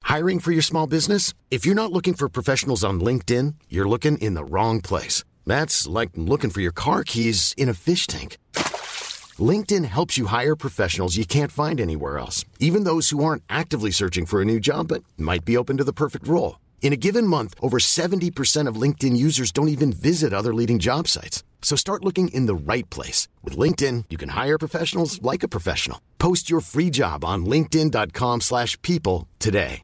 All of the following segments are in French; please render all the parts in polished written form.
Hiring for your small business? If you're not looking for professionals on LinkedIn, you're looking in the wrong place. That's like looking for your car keys in a fish tank. LinkedIn helps you hire professionals you can't find anywhere else, even those who aren't actively searching for a new job but might be open to the perfect role. In a given month, over 70% of LinkedIn users don't even visit other leading job sites. So start looking in the right place. With LinkedIn, you can hire professionals like a professional. Post your free job on linkedin.com/people today.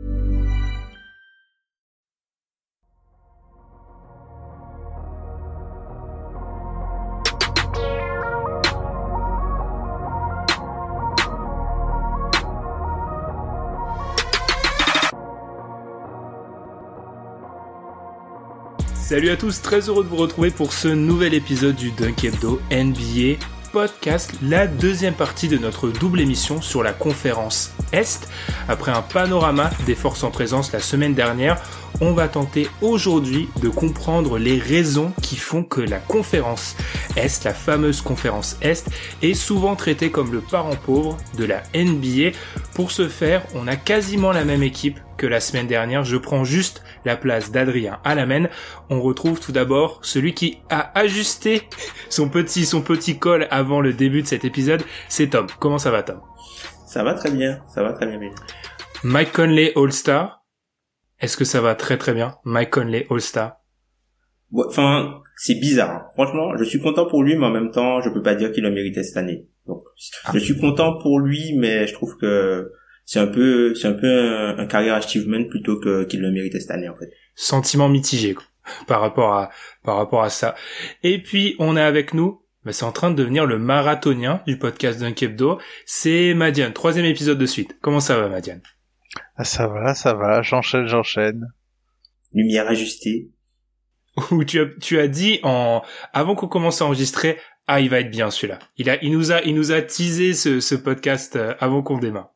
Salut à tous, très heureux de vous retrouver pour ce nouvel épisode du Dunk Hebdo NBA Podcast, la deuxième partie de notre double émission sur la conférence Est. Après un panorama des forces en présence la semaine dernière, on va tenter aujourd'hui de comprendre les raisons qui font que la conférence Est, la fameuse conférence Est, est souvent traitée comme le parent pauvre de la NBA. Pour ce faire, on a quasiment la même équipe que la semaine dernière. Je prends juste la place d'Adrien Alamène. On retrouve tout d'abord celui qui a ajusté son petit col avant le début de cet épisode. C'est Tom. Comment ça va, Tom? Ça va très bien. Mike Conley All-Star. Est-ce que ça va très très bien? Mike Conley All-Star. Ouais, enfin, c'est bizarre. Hein. Franchement, je suis content pour lui, mais en même temps, je peux pas dire qu'il le méritait cette année. Donc, je suis content pour lui, mais je trouve que c'est un peu un career achievement plutôt que qu'il le méritait cette année, en fait. Sentiment mitigé, quoi, par rapport à ça. Et puis, on est avec nous. C'est en train de devenir le marathonien du podcast Dunk Hebdo. C'est Madiane. 3e épisode de suite. Comment ça va, Madiane? Ah, ça va. J'enchaîne. Lumière ajustée. Où tu as dit avant qu'on commence à enregistrer, il va être bien celui-là. Il nous a teasé ce podcast avant qu'on démarre.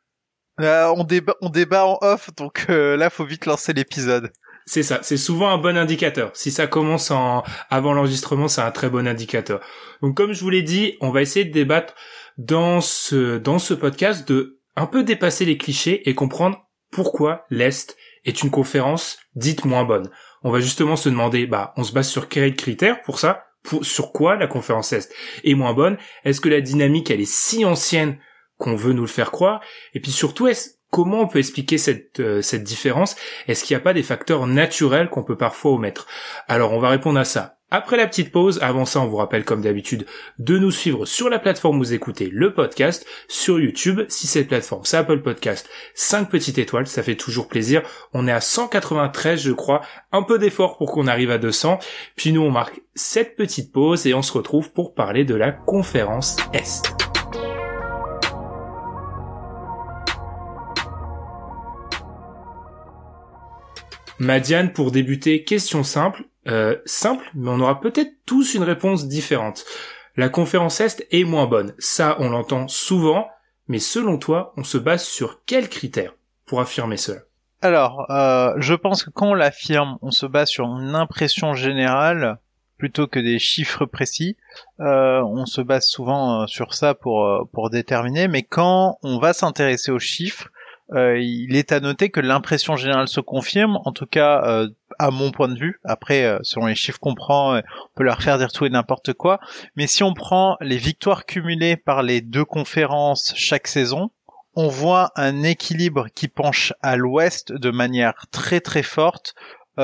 On débat en off, donc là faut vite lancer l'épisode. C'est ça, c'est souvent un bon indicateur. Si ça commence avant l'enregistrement, c'est un très bon indicateur. Donc comme je vous l'ai dit, on va essayer de débattre dans ce podcast de un peu dépasser les clichés et comprendre pourquoi l'Est est une conférence dite moins bonne. On va justement se demander, on se base sur quels critères pour ça? Sur quoi la conférence Est est moins bonne? Est-ce que la dynamique, elle est si ancienne qu'on veut nous le faire croire? Et puis surtout, comment on peut expliquer cette différence? Est-ce qu'il n'y a pas des facteurs naturels qu'on peut parfois omettre? Alors, on va répondre à ça après la petite pause. Avant ça, on vous rappelle comme d'habitude de nous suivre sur la plateforme où vous écoutez le podcast, sur YouTube. Si cette plateforme, c'est Apple Podcast, 5 petites étoiles, ça fait toujours plaisir. On est à 193, je crois. Un peu d'effort pour qu'on arrive à 200. Puis nous, on marque cette petite pause et on se retrouve pour parler de la conférence Est. Madiane, pour débuter, question simple, mais on aura peut-être tous une réponse différente. La conférence Est est moins bonne, ça on l'entend souvent, mais selon toi, on se base sur quels critères pour affirmer cela? Alors, je pense que quand on l'affirme, on se base sur une impression générale plutôt que des chiffres précis. On se base souvent sur ça pour déterminer, mais quand on va s'intéresser aux chiffres, il est à noter que l'impression générale se confirme, en tout cas à mon point de vue. Après, selon les chiffres qu'on prend, on peut leur faire dire tout et n'importe quoi. Mais si on prend les victoires cumulées par les deux conférences chaque saison, on voit un équilibre qui penche à l'ouest de manière très très forte.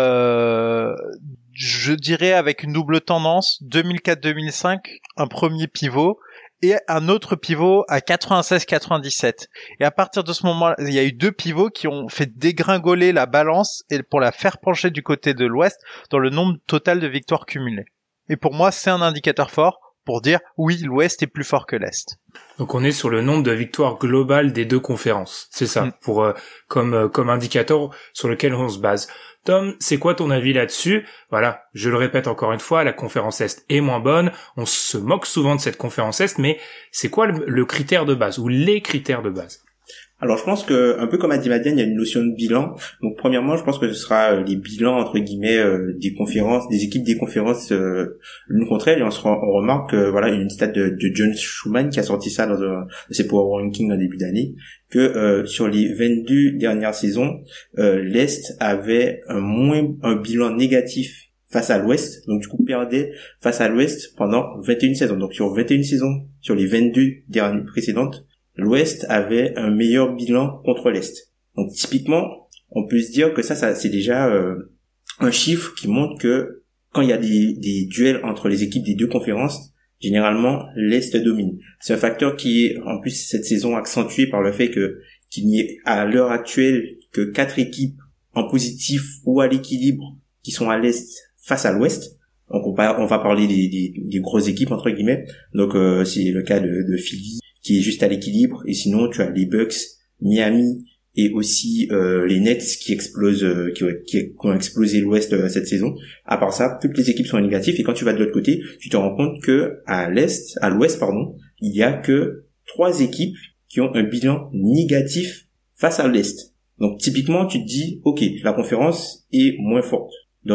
Je dirais avec une double tendance, 2004-2005, un premier pivot, et un autre pivot à 96-97. Et à partir de ce moment-là, il y a eu deux pivots qui ont fait dégringoler la balance et pour la faire pencher du côté de l'Ouest dans le nombre total de victoires cumulées. Et pour moi, c'est un indicateur fort pour dire oui, l'Ouest est plus fort que l'Est. Donc on est sur le nombre de victoires globales des deux conférences, c'est ça, comme indicateur sur lequel on se base. Tom, c'est quoi ton avis là-dessus? Voilà, je le répète encore une fois, la conférence Est est moins bonne, on se moque souvent de cette conférence Est, mais c'est quoi le critère de base, ou les critères de base? Alors je pense que, un peu comme a dit Madiane, il y a une notion de bilan. Donc premièrement, je pense que ce sera les bilans entre guillemets des conférences, des équipes des conférences l'une contre elle. Et on remarque voilà une stat de John Schumann qui a sorti ça dans ses Power Rankings en début d'année, que sur les 22 dernières saisons, l'Est avait un bilan négatif face à l'Ouest, donc du coup perdait face à l'Ouest pendant 21 saisons. Donc sur 21 saisons, sur les 22 dernières précédentes, l'Ouest avait un meilleur bilan contre l'Est. Donc typiquement, on peut se dire que ça c'est déjà un chiffre qui montre que quand il y a des duels entre les équipes des deux conférences, généralement l'Est domine. C'est un facteur qui est en plus cette saison accentué par le fait qu'il n'y ait à l'heure actuelle que 4 équipes en positif ou à l'équilibre qui sont à l'Est face à l'Ouest. Donc on va parler des grosses équipes entre guillemets. Donc c'est le cas de Philly qui est juste à l'équilibre, et sinon tu as les Bucks, Miami et aussi les Nets qui explosent, qui ont explosé l'Ouest cette saison. À part ça, toutes les équipes sont négatives, et quand tu vas de l'autre côté, tu te rends compte que à l'Ouest, il y a que 3 équipes qui ont un bilan négatif face à l'Est. Donc typiquement, tu te dis, ok, la conférence est moins forte.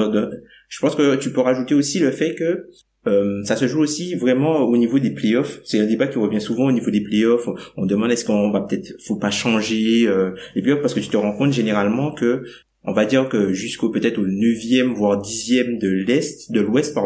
Je pense que tu peux rajouter aussi le fait que ça se joue aussi vraiment au niveau des playoffs. C'est un débat qui revient souvent au niveau des playoffs. On demande est-ce qu'on va faut pas changer les playoffs, parce que tu te rends compte généralement que, on va dire que jusqu'au peut-être au 9e voire 10e de l'Ouest,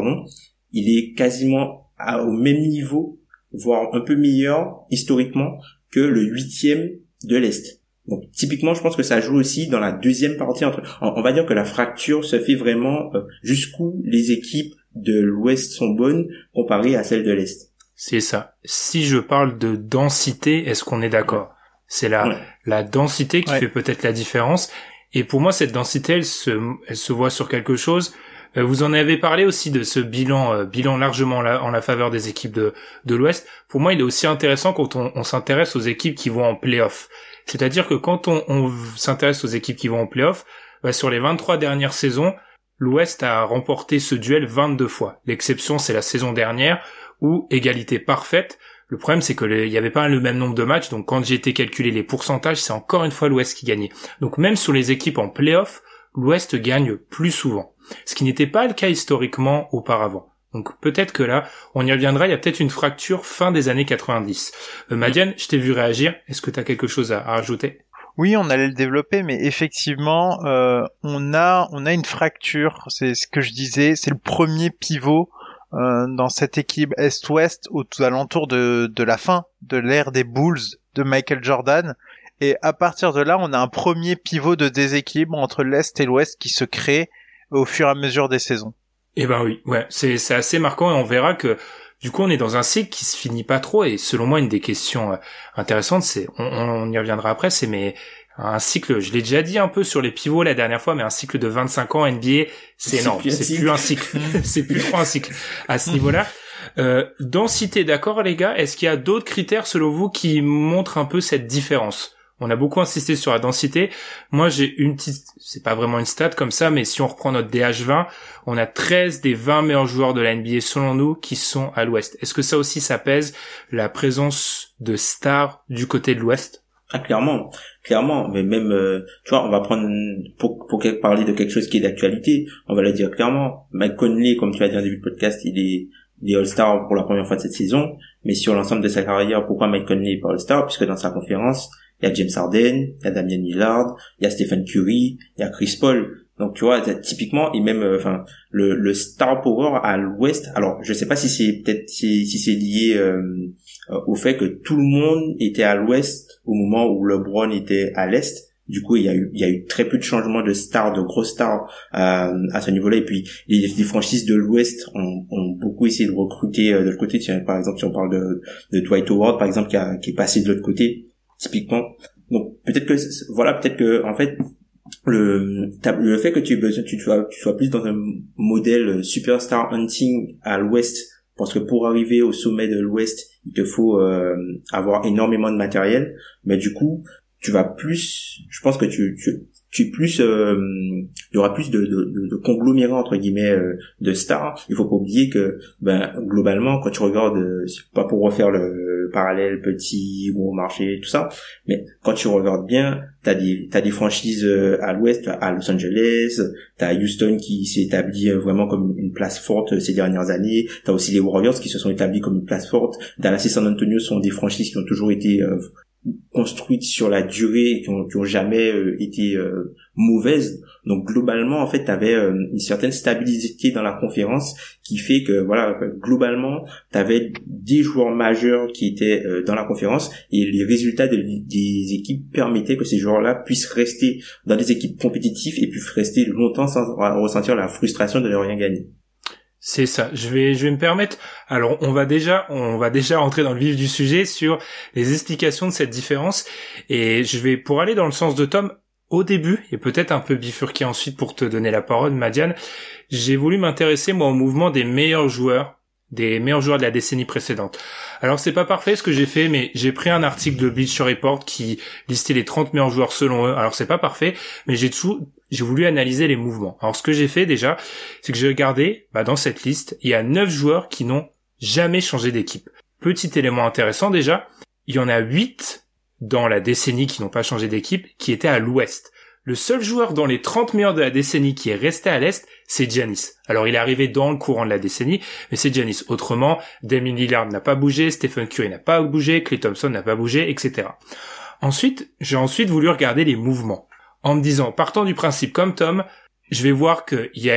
il est quasiment au même niveau, voire un peu meilleur historiquement que le 8e de l'Est. Donc typiquement, je pense que ça joue aussi dans la deuxième partie on va dire que la fracture se fait vraiment jusqu'où les équipes de l'Ouest sont bonnes comparées à celles de l'Est. C'est ça. Si je parle de densité, est-ce qu'on est d'accord? C'est la densité qui fait peut-être la différence. Et pour moi, cette densité, elle se voit sur quelque chose. Vous en avez parlé aussi de ce bilan largement en la faveur des équipes de l'Ouest. Pour moi, il est aussi intéressant quand on s'intéresse aux équipes qui vont en play-off. C'est-à-dire que quand on s'intéresse aux équipes qui vont en play-off, sur les 23 dernières saisons, l'Ouest a remporté ce duel 22 fois. L'exception, c'est la saison dernière, où égalité parfaite. Le problème, c'est que il y avait pas le même nombre de matchs, donc quand j'ai été calculer les pourcentages, c'est encore une fois l'Ouest qui gagnait. Donc même sur les équipes en play-off, l'Ouest gagne plus souvent. Ce qui n'était pas le cas historiquement auparavant. Donc peut-être que là, on y reviendra, il y a peut-être une fracture fin des années 90. Madiane, je t'ai vu réagir, est-ce que tu as quelque chose à rajouter ? Oui, on allait le développer, mais effectivement, on a une fracture, c'est ce que je disais, c'est le premier pivot dans cette équipe Est-Ouest aux alentours de la fin de l'ère des Bulls de Michael Jordan, et à partir de là, on a un premier pivot de déséquilibre entre l'Est et l'Ouest qui se crée au fur et à mesure des saisons. Eh ben oui, ouais, c'est assez marquant, et on verra que du coup on est dans un cycle qui se finit pas trop, et selon moi une des questions intéressantes, c'est, on y reviendra après, c'est mais un cycle, je l'ai déjà dit un peu sur les pivots la dernière fois, mais un cycle de 25 ans NBA, c'est énorme, c'est plus un cycle, c'est plus trop un cycle à ce niveau-là. Densité, d'accord les gars, est-ce qu'il y a d'autres critères selon vous qui montrent un peu cette différence ? On a beaucoup insisté sur la densité. Moi, j'ai une petite, c'est pas vraiment une stat comme ça, mais si on reprend notre DH20, on a 13 des 20 meilleurs joueurs de la NBA, selon nous, qui sont à l'Ouest. Est-ce que ça aussi, ça pèse la présence de stars du côté de l'Ouest? Ah, clairement, mais même, tu vois, on va prendre, pour parler de quelque chose qui est d'actualité, on va le dire clairement. Mike Conley, comme tu as dit en début de podcast, il est All-Star pour la première fois de cette saison, mais sur l'ensemble de sa carrière, pourquoi Mike Conley est pas All-Star? Puisque dans sa conférence, il y a James Harden, il y a Damian Lillard, il y a Stephen Curry, il y a Chris Paul. Donc tu vois, typiquement, et même le star power à l'Ouest. Alors, je sais pas si c'est lié au fait que tout le monde était à l'Ouest au moment où LeBron était à l'Est. Du coup, il y a eu très peu de changements de stars, de grosses stars à ce niveau-là. Et puis les franchises de l'Ouest ont beaucoup essayé de recruter de l'autre côté. Par exemple, si on parle de Dwight Howard, par exemple, qui est passé de l'autre côté. Typiquement, donc peut-être que en fait le fait que tu sois plus dans un modèle superstar hunting à l'Ouest, parce que pour arriver au sommet de l'Ouest, il te faut avoir énormément de matériel, mais du coup, tu vas plus, je pense que tu es plus il y aura plus de conglomérats entre guillemets de stars. Il faut pas oublier que globalement quand tu regardes, c'est pas pour refaire le parallèle petit gros marché tout ça, mais quand tu regardes bien, t'as des franchises à l'ouest, à Los Angeles, t'as Houston qui s'est établi vraiment comme une place forte ces dernières années, t'as aussi les Warriors qui se sont établis comme une place forte, Dallas et San Antonio sont des franchises qui ont toujours été construites sur la durée, qui ont jamais été mauvaises. Donc globalement en fait t'avais une certaine stabilité dans la conférence qui fait que voilà, globalement t'avais des joueurs majeurs qui étaient dans la conférence, et les résultats des équipes permettaient que ces joueurs-là puissent rester dans des équipes compétitives et puissent rester longtemps sans ressentir la frustration de ne rien gagner. C'est ça. Je vais me permettre. Alors, on va déjà rentrer dans le vif du sujet sur les explications de cette différence. Et pour aller dans le sens de Tom, au début, et peut-être un peu bifurquer ensuite pour te donner la parole, Madiane, j'ai voulu m'intéresser, moi, au mouvement des meilleurs joueurs de la décennie précédente. Alors, c'est pas parfait ce que j'ai fait, mais j'ai pris un article de Bleacher Report qui listait les 30 meilleurs joueurs selon eux. Alors, c'est pas parfait, mais j'ai voulu analyser les mouvements. Alors, ce que j'ai fait déjà, c'est que j'ai regardé, dans cette liste, il y a 9 joueurs qui n'ont jamais changé d'équipe. Petit élément intéressant déjà, il y en a 8 dans la décennie qui n'ont pas changé d'équipe, qui étaient à l'ouest. Le seul joueur dans les 30 meilleurs de la décennie qui est resté à l'est, c'est Giannis. Alors, il est arrivé dans le courant de la décennie, mais c'est Giannis. Autrement, Damian Lillard n'a pas bougé, Stephen Curry n'a pas bougé, Klay Thompson n'a pas bougé, etc. J'ai ensuite voulu regarder les mouvements. En me disant, partant du principe comme Tom, je vais voir qu'il y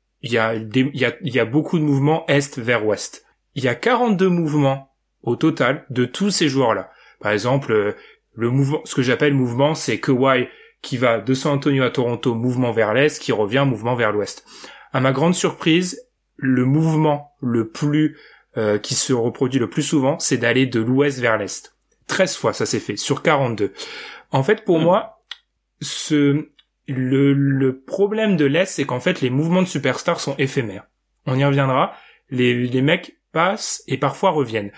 a beaucoup de mouvements est vers ouest. Il y a 42 mouvements au total de tous ces joueurs-là. Par exemple, le mouvement, ce que j'appelle mouvement, c'est Kawhi qui va de San Antonio à Toronto, mouvement vers l'est, qui revient mouvement vers l'ouest. À ma grande surprise, le mouvement le plus qui se reproduit le plus souvent, c'est d'aller de l'ouest vers l'est. 13 fois ça s'est fait sur 42. En fait, pour moi, le problème de l'Est, c'est qu'en fait, les mouvements de superstars sont éphémères. On y reviendra. Les mecs passent et parfois reviennent.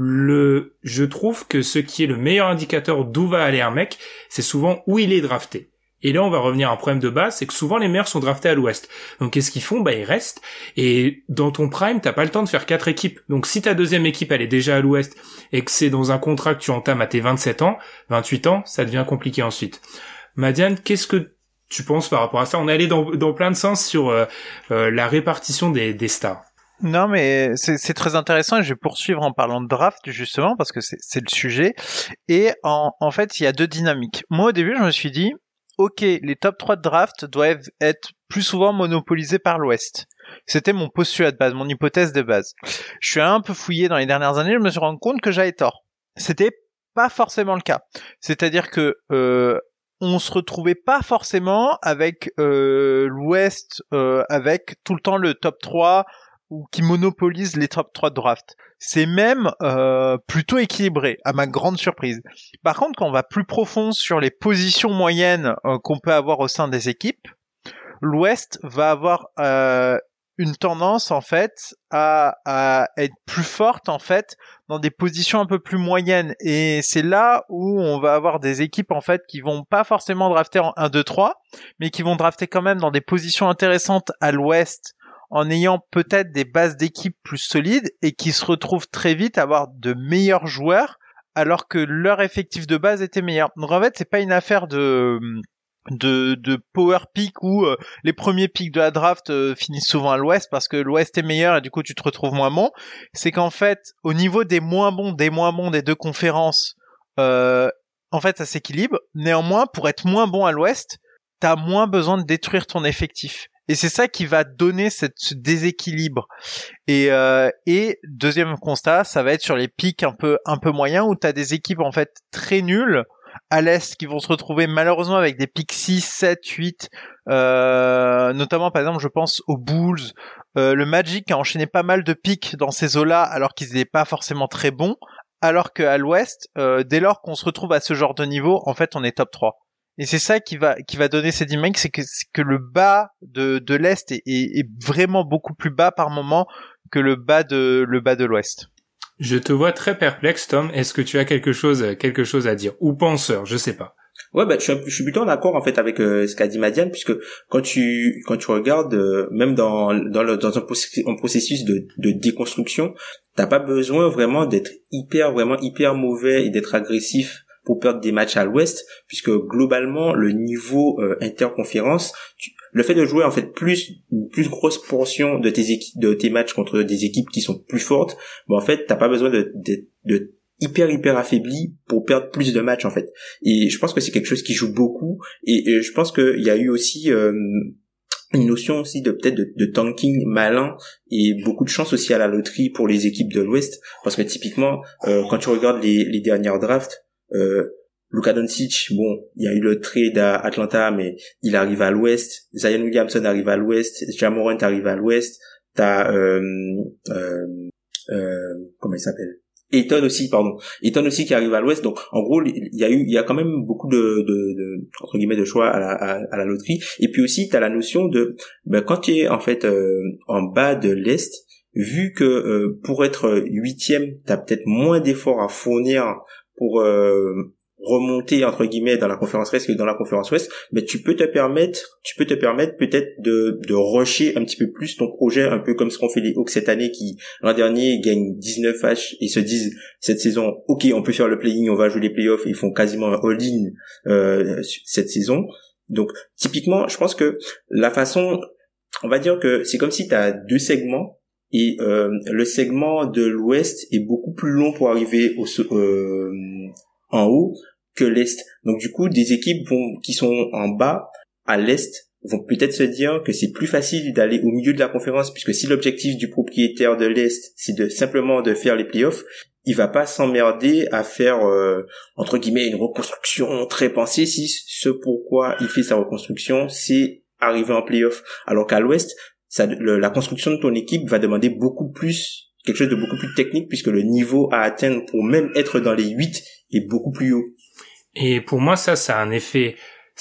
Je trouve que ce qui est le meilleur indicateur d'où va aller un mec, c'est souvent où il est drafté. Et là, on va revenir à un problème de base, c'est que souvent les meilleurs sont draftés à l'ouest. Donc qu'est-ce qu'ils font? Ils restent. Et dans ton prime, t'as pas le temps de faire 4 équipes. Donc si ta deuxième équipe, elle est déjà à l'ouest, et que c'est dans un contrat que tu entames à tes 27 ans, 28 ans, ça devient compliqué ensuite. Madiane, qu'est-ce que tu penses par rapport à ça? On est allé dans plein de sens sur la répartition des stars. Non, mais c'est très intéressant, et je vais poursuivre en parlant de draft justement parce que c'est le sujet. Et en fait, il y a deux dynamiques. Moi, au début, je me suis dit, ok, les top 3 de draft doivent être plus souvent monopolisés par l'Ouest. C'était mon postulat de base, mon hypothèse de base. Je suis un peu fouillé dans les dernières années, je me suis rendu compte que j'avais tort. C'était pas forcément le cas. C'est-à-dire que on se retrouvait pas forcément avec l'Ouest avec tout le temps le top 3 ou qui monopolise les top 3 de draft. C'est même plutôt équilibré, à ma grande surprise. Par contre, quand on va plus profond sur les positions moyennes qu'on peut avoir au sein des équipes, l'Ouest va avoir une tendance en fait à être plus forte en fait dans des positions un peu plus moyennes, et c'est là où on va avoir des équipes en fait qui vont pas forcément drafter en 1, 2, 3, mais qui vont drafter quand même dans des positions intéressantes à l'Ouest en ayant peut-être des bases d'équipes plus solides et qui se retrouvent très vite à avoir de meilleurs joueurs alors que leur effectif de base était meilleur. Donc en fait, c'est pas une affaire de power pick où les premiers picks de la draft finissent souvent à l'ouest parce que l'ouest est meilleur et du coup tu te retrouves moins bon. C'est qu'en fait, au niveau des moins bons des deux conférences, en fait ça s'équilibre. Néanmoins, pour être moins bon à l'ouest, t'as moins besoin de détruire ton effectif. Et c'est ça qui va donner ce déséquilibre. Et deuxième constat, ça va être sur les pics un peu moyens où t'as des équipes en fait très nulles à l'Est qui vont se retrouver malheureusement avec des pics 6, 7, 8, notamment par exemple je pense aux Bulls, le Magic a enchaîné pas mal de pics dans ces eaux-là alors qu'ils n'étaient pas forcément très bons, alors qu'à l'Ouest, dès lors qu'on se retrouve à ce genre de niveau, en fait on est top 3. Et c'est ça qui va donner ces dynamiques, c'est que le bas de l'Est est vraiment beaucoup plus bas par moment que le bas de l'Ouest. Je te vois très perplexe, Tom. Est-ce que tu as quelque chose à dire? Ou penseur, je sais pas. Ouais, bah, je suis plutôt en accord, en fait, avec ce qu'a dit Madiane, puisque quand tu regardes, même dans un processus de déconstruction, t'as pas besoin vraiment d'être vraiment hyper mauvais et d'être agressif pour perdre des matchs à l'Ouest, puisque globalement, le niveau interconférence, le fait de jouer, en fait, une plus grosse portion de tes matchs contre des équipes qui sont plus fortes, en fait, t'as pas besoin de hyper affaibli pour perdre plus de matchs, en fait. Et je pense que c'est quelque chose qui joue beaucoup, et je pense qu'il y a eu aussi une notion aussi de peut-être de tanking malin et beaucoup de chance aussi à la loterie pour les équipes de l'Ouest, parce que typiquement quand tu regardes les dernières drafts, Luka Doncic, bon, il y a eu le trade à Atlanta, mais il arrive à l'Ouest. Zion Williamson arrive à l'Ouest, Ja Morant arrive à l'Ouest, t'as comment il s'appelle, Ayton aussi qui arrive à l'Ouest. Donc en gros il y a quand même beaucoup de entre guillemets de choix à la loterie. Et puis aussi t'as la notion de quand tu es en fait en bas de l'Est, vu que pour être huitième t'as peut-être moins d'efforts à fournir pour remonter entre guillemets dans la conférence Est que dans la conférence Ouest, mais tu peux te permettre peut-être de rusher un petit peu plus ton projet, un peu comme ce qu'ont fait les Hawks cette année, qui l'an dernier gagnent 19 matchs et se disent cette saison, ok, on peut faire le play-in, on va jouer les playoffs, et ils font quasiment un all-in cette saison. Donc typiquement, je pense que la façon, on va dire que c'est comme si tu as deux segments, et le segment de l'Ouest est beaucoup plus long pour arriver en haut que l'Est. Donc du coup, des équipes qui sont en bas à l'Est vont peut-être se dire que c'est plus facile d'aller au milieu de la conférence, puisque si l'objectif du propriétaire de l'Est, c'est simplement de faire les playoffs, il va pas s'emmerder à faire entre guillemets une reconstruction très pensée, si ce pourquoi il fait sa reconstruction, c'est arriver en playoffs. Alors qu'à l'Ouest, la construction de ton équipe va demander quelque chose de beaucoup plus technique, puisque le niveau à atteindre pour même être dans les 8 est beaucoup plus haut. Et pour moi, ça a un effet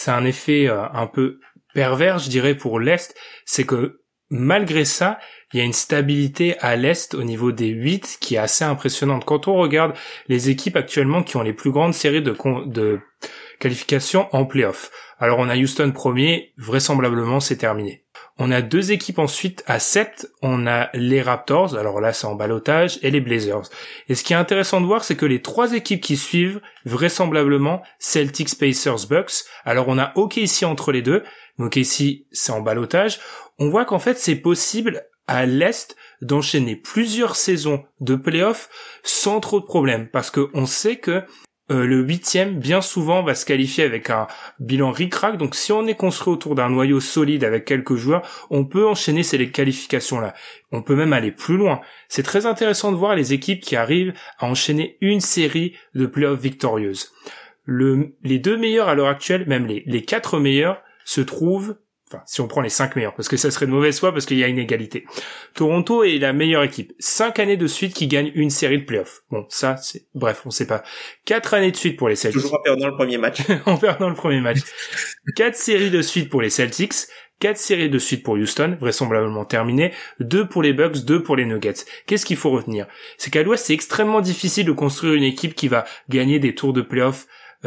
un peu pervers, je dirais, pour l'Est. C'est que malgré ça, il y a une stabilité à l'Est au niveau des 8 qui est assez impressionnante. Quand on regarde les équipes actuellement qui ont les plus grandes séries de qualification en play-off. Alors on a Houston premier, vraisemblablement c'est terminé. On a deux équipes ensuite à 7, on a les Raptors, alors là c'est en ballottage, et les Blazers. Et ce qui est intéressant de voir, c'est que les trois équipes qui suivent, vraisemblablement, Celtics, Pacers, Bucks, alors on a OKC entre les deux, mais OKC c'est en ballottage, on voit qu'en fait c'est possible à l'Est d'enchaîner plusieurs saisons de play-off sans trop de problèmes, parce que on sait que le 8e, bien souvent, va se qualifier avec un bilan ric-rac. Donc, si on est construit autour d'un noyau solide avec quelques joueurs, on peut enchaîner ces qualifications-là. On peut même aller plus loin. C'est très intéressant de voir les équipes qui arrivent à enchaîner une série de playoffs victorieuses. Les deux meilleurs à l'heure actuelle, même les 4 meilleurs, se trouvent, enfin, si on prend les 5 meilleurs, parce que ça serait de mauvaise foi, parce qu'il y a une égalité. Toronto est la meilleure équipe. 5 années de suite qui gagnent une série de playoffs. Bon, ça, bref, on sait pas. 4 années de suite pour les Celtics. Toujours en perdant le premier match. En perdant le premier match. 4 séries de suite pour les Celtics. 4 séries de suite pour Houston, vraisemblablement terminées. 2 pour les Bucks, 2 pour les Nuggets. Qu'est-ce qu'il faut retenir? C'est qu'à l'Ouest, c'est extrêmement difficile de construire une équipe qui va gagner des tours de playoffs,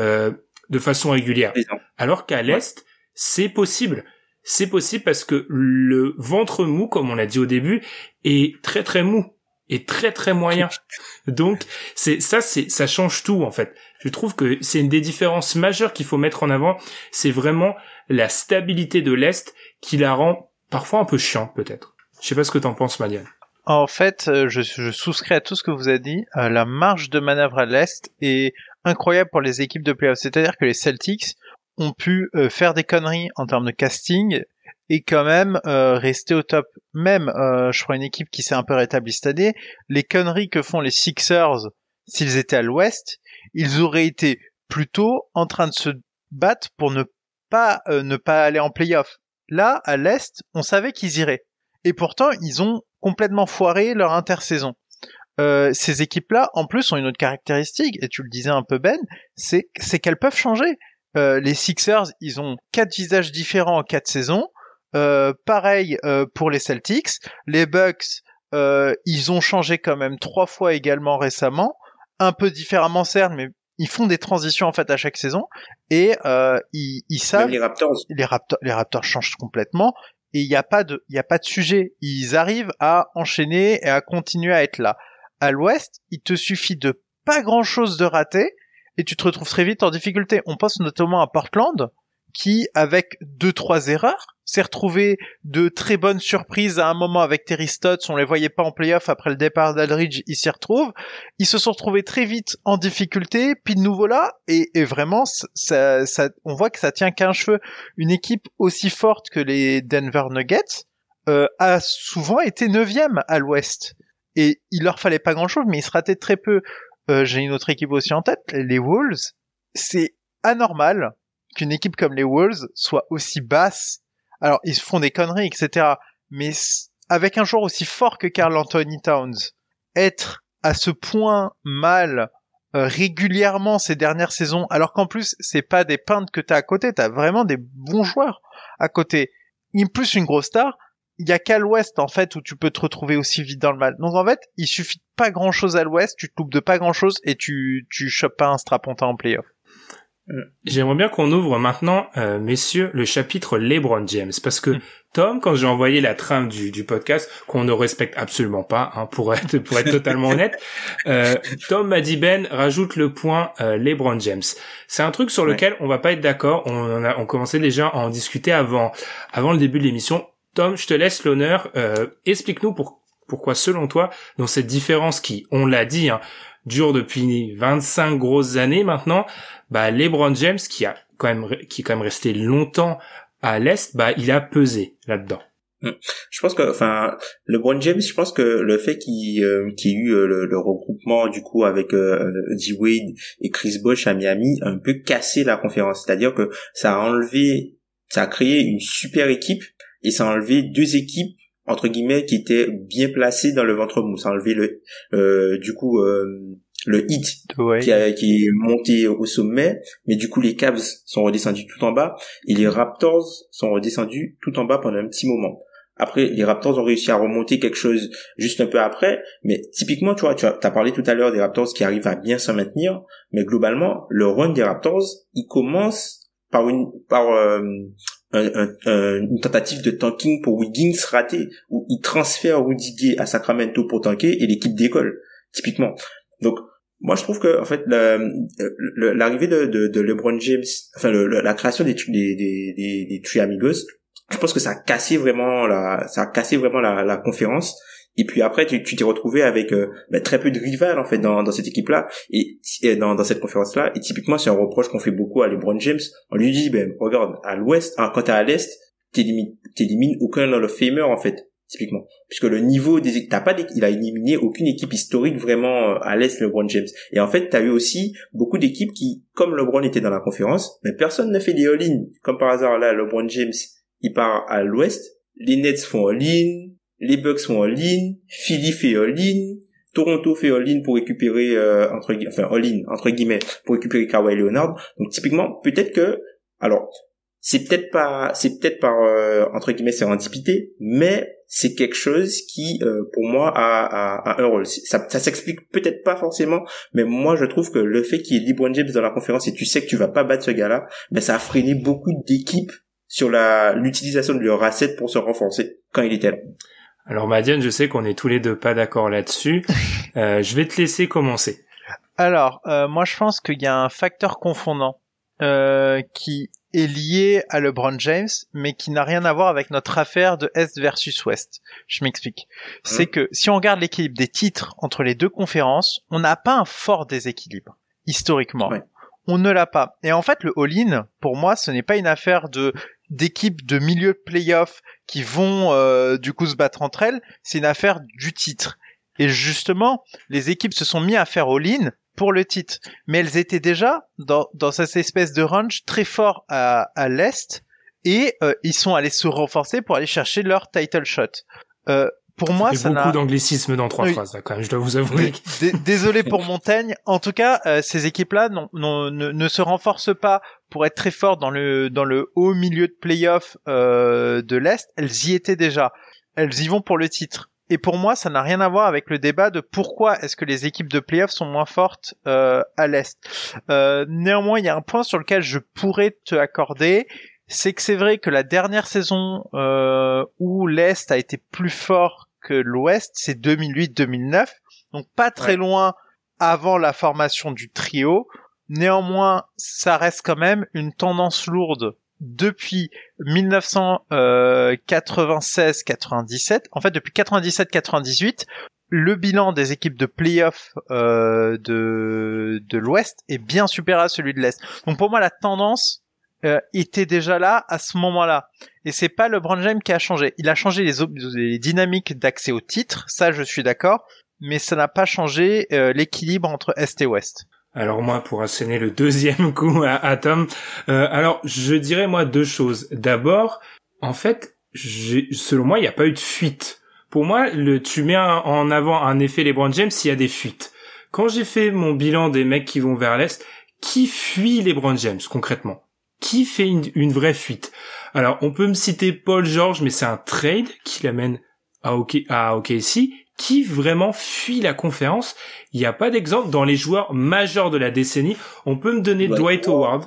de façon régulière. Alors qu'à l'Est, c'est possible. C'est possible parce que le ventre mou, comme on l'a dit au début, est très très mou et très très moyen. Donc ça change tout en fait. Je trouve que c'est une des différences majeures qu'il faut mettre en avant. C'est vraiment la stabilité de l'Est qui la rend parfois un peu chiante peut-être. Je sais pas ce que t'en penses, Madiane. En fait, je souscris à tout ce que vous avez dit. La marge de manœuvre à l'Est est incroyable pour les équipes de playoffs. C'est-à-dire que les Celtics ont pu faire des conneries en termes de casting et quand même rester au top. Même, je crois, une équipe qui s'est un peu rétablie cette année, les conneries que font les Sixers s'ils étaient à l'Ouest, ils auraient été plutôt en train de se battre pour ne pas aller en play-off. Là, à l'Est, on savait qu'ils iraient. Et pourtant, ils ont complètement foiré leur intersaison. Ces équipes-là, en plus, ont une autre caractéristique, et tu le disais un peu Ben, c'est qu'elles peuvent changer. Les Sixers, ils ont 4 visages différents en 4 saisons. Pareil pour les Celtics. Les Bucks, ils ont changé quand même 3 fois également récemment. Un peu différemment certes, mais ils font des transitions en fait à chaque saison et ils savent. Même les Raptors changent complètement et il y a pas de sujet. Ils arrivent à enchaîner et à continuer à être là. À l'Ouest, il te suffit de pas grand chose de rater et tu te retrouves très vite en difficulté. On pense notamment à Portland qui, avec 2-3 erreurs, s'est retrouvé de très bonnes surprises à un moment avec Terry Stotts. On les voyait pas en play-off après le départ d'Aldridge. Ils s'y retrouvent. Ils se sont retrouvés très vite en difficulté. Puis de nouveau là. Et vraiment, ça, on voit que ça tient qu'à un cheveu. Une équipe aussi forte que les Denver Nuggets, a souvent été 9e à l'Ouest. Et il leur fallait pas grand chose, mais ils se rataient très peu. J'ai une autre équipe aussi en tête. Les Wolves. C'est anormal qu'une équipe comme les Wolves soit aussi basse. Alors, ils font des conneries, etc. Mais avec un joueur aussi fort que Karl Anthony Towns, être à ce point mal régulièrement ces dernières saisons, alors qu'en plus, c'est pas des peintres que t'as à côté, t'as vraiment des bons joueurs à côté. En plus, une grosse star, il y a qu'à l'Ouest, en fait, où tu peux te retrouver aussi vite dans le mal. Donc, en fait, il suffit de pas grand-chose à l'Ouest, tu te loupes de pas grand-chose et tu chopes pas un strapontin en play-off. J'aimerais bien qu'on ouvre maintenant, messieurs, le chapitre LeBron James, parce que Tom, quand j'ai envoyé la trame du podcast, qu'on ne respecte absolument pas, hein, pour être totalement honnête, Tom m'a dit rajoute le point LeBron James. C'est un truc sur lequel on va pas être d'accord. On commençait déjà à en discuter avant le début de l'émission. Tom, je te laisse l'honneur. Explique-nous pourquoi, selon toi, dans cette différence qui, on l'a dit, hein, dure depuis 25 grosses années maintenant, LeBron James, qui est quand même resté longtemps à l'Est, il a pesé là-dedans. Je pense que, LeBron James, je pense que le fait qu'il y ait eu le regroupement du coup avec D-Wade et Chris Bosh à Miami a un peu cassé la conférence. C'est-à-dire que ça a créé une super équipe et ça a enlevé deux équipes entre guillemets qui étaient bien placées dans le ventre mou. Ça a enlevé le Heat qui est monté au sommet, mais du coup les Cavs sont redescendus tout en bas et les Raptors sont redescendus tout en bas pendant un petit moment. Après, les Raptors ont réussi à remonter quelque chose juste un peu après, mais typiquement, t'as parlé tout à l'heure des Raptors qui arrivent à bien se maintenir, mais globalement, le run des Raptors, il commence par une tentative de tanking pour Wiggins ratée, où il transfère Rudy Gay à Sacramento pour tanker et l'équipe décolle, typiquement. Donc, moi, je trouve que, en fait, l'arrivée de LeBron James, la création des Three Amigos, je pense que ça a cassé vraiment la conférence. Et puis après, tu t'es retrouvé avec très peu de rivales en fait dans cette équipe-là et dans cette conférence-là. Et typiquement, c'est un reproche qu'on fait beaucoup à LeBron James. On lui dit, regarde, à l'Ouest, quand t'es à l'Est, t'élimines aucun Hall of Famer en fait. Typiquement, puisque le niveau il a éliminé aucune équipe historique vraiment à l'Est, LeBron James. Et en fait, t'as eu aussi beaucoup d'équipes qui, comme LeBron était dans la conférence, mais personne ne fait des all-in. Comme par hasard, là, LeBron James, il part à l'Ouest, les Nets font all-in, les Bucks font all-in, Philly fait all-in, Toronto fait all-in pour récupérer, all-in, entre guillemets, pour récupérer Kawhi Leonard. Donc, typiquement, peut-être que, alors, c'est peut-être par entre guillemets sérendipité, mais c'est quelque chose qui pour moi a un rôle. Ça s'explique peut-être pas forcément, mais moi je trouve que le fait qu'il y ait LeBron James dans la conférence et tu sais que tu vas pas battre ce gars-là, ça a freiné beaucoup d'équipes sur l'utilisation de leur asset pour se renforcer quand il était là. Alors Madiane, je sais qu'on est tous les deux pas d'accord là-dessus. Je vais te laisser commencer. Alors, moi je pense qu'il y a un facteur confondant qui est lié à LeBron James, mais qui n'a rien à voir avec notre affaire de Est versus Ouest. Je m'explique. C'est que si on regarde l'équilibre des titres entre les deux conférences, on n'a pas un fort déséquilibre, historiquement. Ouais. On ne l'a pas. Et en fait, le all-in, pour moi, ce n'est pas une affaire d'équipes de milieu de play-off qui vont du coup se battre entre elles, c'est une affaire du titre. Et justement, les équipes se sont mis à faire all-in pour le titre, mais elles étaient déjà dans cette espèce de range très fort à l'Est, et ils sont allés se renforcer pour aller chercher leur title shot. Pour moi, ça beaucoup d'anglicisme dans 3 phrases, là, quand même, je dois vous avouer. Désolé pour Montaigne. En tout cas, ces équipes-là ne se renforcent pas pour être très fortes dans le haut milieu de play-off de l'Est. Elles y étaient déjà. Elles y vont pour le titre. Et pour moi, ça n'a rien à voir avec le débat de pourquoi est-ce que les équipes de playoff sont moins fortes à l'Est. Néanmoins, il y a un point sur lequel je pourrais te accorder, c'est que c'est vrai que la dernière saison où l'Est a été plus fort que l'Ouest, c'est 2008-2009, donc pas très loin avant la formation du trio. Néanmoins, ça reste quand même une tendance lourde depuis 1996-97, en fait depuis 97-98, le bilan des équipes de play-off de l'Ouest est bien supérieur à celui de l'Est. Donc pour moi la tendance était déjà là à ce moment-là. Et c'est pas LeBron James qui a changé. Il a changé les dynamiques d'accès au titre, ça je suis d'accord, mais ça n'a pas changé l'équilibre entre Est et Ouest. Alors moi, pour asséner le deuxième coup à Tom, alors je dirais moi deux choses. D'abord, en fait, selon moi, il n'y a pas eu de fuite. Pour moi, tu mets en avant un effet LeBron James s'il y a des fuites. Quand j'ai fait mon bilan des mecs qui vont vers l'Est, qui fuit LeBron James concrètement? Qui fait une vraie fuite? Alors, on peut me citer Paul George, mais c'est un trade qui l'amène à OKC. Qui vraiment fuit la conférence? Il n'y a pas d'exemple dans les joueurs majeurs de la décennie. On peut me donner Dwight Howard.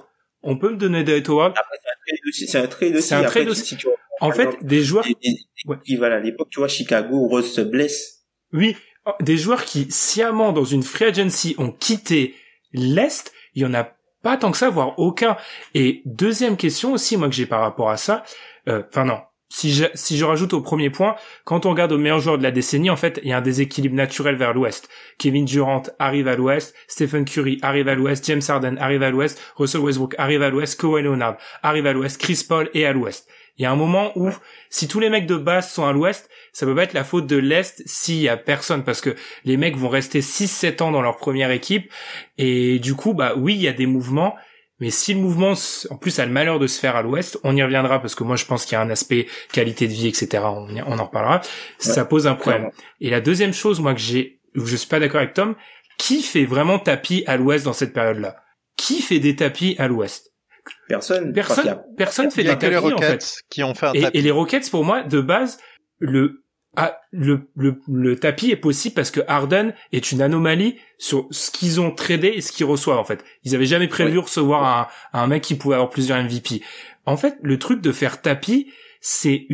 C'est un trade aussi. En fait, des joueurs qui valent à l'époque, tu vois, Chicago, Rose se blesse. Oui, des joueurs qui sciemment dans une free agency ont quitté l'Est, il y en a pas tant que ça, voire aucun. Et deuxième question aussi, moi que j'ai par rapport à ça, si je rajoute au premier point, quand on regarde aux meilleurs joueurs de la décennie, en fait, il y a un déséquilibre naturel vers l'Ouest. Kevin Durant arrive à l'Ouest, Stephen Curry arrive à l'Ouest, James Harden arrive à l'Ouest, Russell Westbrook arrive à l'Ouest, Kawhi Leonard arrive à l'Ouest, Chris Paul est à l'Ouest. Il y a un moment où, si tous les mecs de base sont à l'Ouest, ça peut pas être la faute de l'Est s'il y a personne, parce que les mecs vont rester 6-7 ans dans leur première équipe, et du coup, oui, il y a des mouvements, mais si le mouvement, en plus, a le malheur de se faire à l'Ouest, on y reviendra parce que moi, je pense qu'il y a un aspect qualité de vie, etc. On en reparlera. Ça pose un problème. Clairement. Et la deuxième chose, moi, où je suis pas d'accord avec Tom, qui fait vraiment tapis à l'Ouest dans cette période-là? Qui fait des tapis à l'Ouest? Personne fait des tapis, en fait. Qui ont fait un tapis. Et les Rockets, pour moi, de base, le tapis est possible parce que Harden est une anomalie sur ce qu'ils ont tradé et ce qu'ils reçoivent, en fait. Ils avaient jamais prévu recevoir un mec qui pouvait avoir plusieurs MVP. En fait, le truc de faire tapis, c'est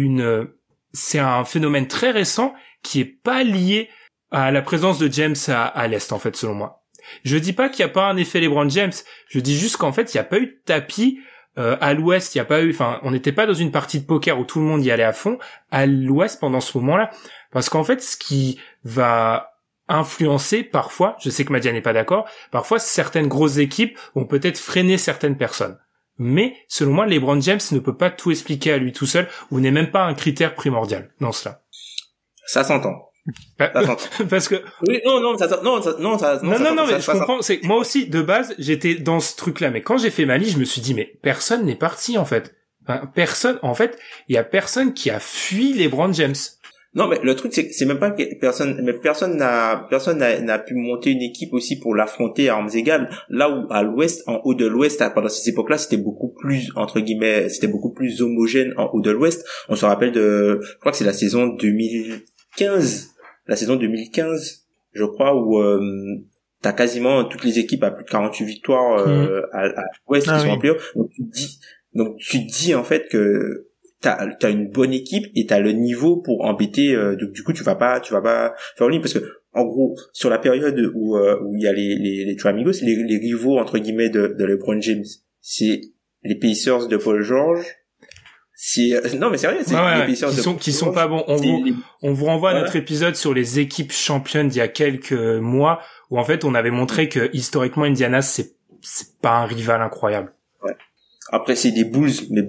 un phénomène très récent qui est pas lié à la présence de James à l'Est, en fait, selon moi. Je dis pas qu'il y a pas un effet LeBron James. Je dis juste qu'en fait, il y a pas eu de tapis à l'Ouest, il y a pas eu, on n'était pas dans une partie de poker où tout le monde y allait à fond à l'Ouest pendant ce moment-là, parce qu'en fait, ce qui va influencer parfois, je sais que Madia n'est pas d'accord, parfois certaines grosses équipes vont peut-être freiner certaines personnes. Mais selon moi, LeBron James ne peut pas tout expliquer à lui tout seul, ou n'est même pas un critère primordial dans cela. Ça s'entend. Parce que oui, non, mais je comprends, c'est que moi aussi de base j'étais dans ce truc là, mais quand j'ai fait ma liste je me suis dit mais personne n'est parti en fait, il y a personne qui a fui LeBron James. Non, mais le truc c'est même pas que personne n'a pu monter une équipe aussi pour l'affronter à armes égales, là où à l'Ouest, en haut de l'Ouest, pendant ces époques-là, c'était beaucoup plus entre guillemets, c'était beaucoup plus homogène en haut de l'Ouest. On se rappelle je crois que c'est la saison 2015, je crois, où t'as quasiment toutes les équipes à plus de 48 victoires à l'Ouest qui sont en playoff. Donc tu te dis en fait que t'as une bonne équipe et t'as le niveau pour embêter. Donc du coup tu vas pas faire ligne, parce que en gros sur la période où il y a les Two Amigos, les rivaux entre guillemets de LeBron James, c'est les Pacers de Paul George. Non mais c'est rien, c'est les Pacers qui sont pas bons. On vous renvoie à notre épisode sur les équipes championnes d'il y a quelques mois, où en fait on avait montré que historiquement Indiana c'est pas un rival incroyable. Ouais. Après c'est des Bulls, mais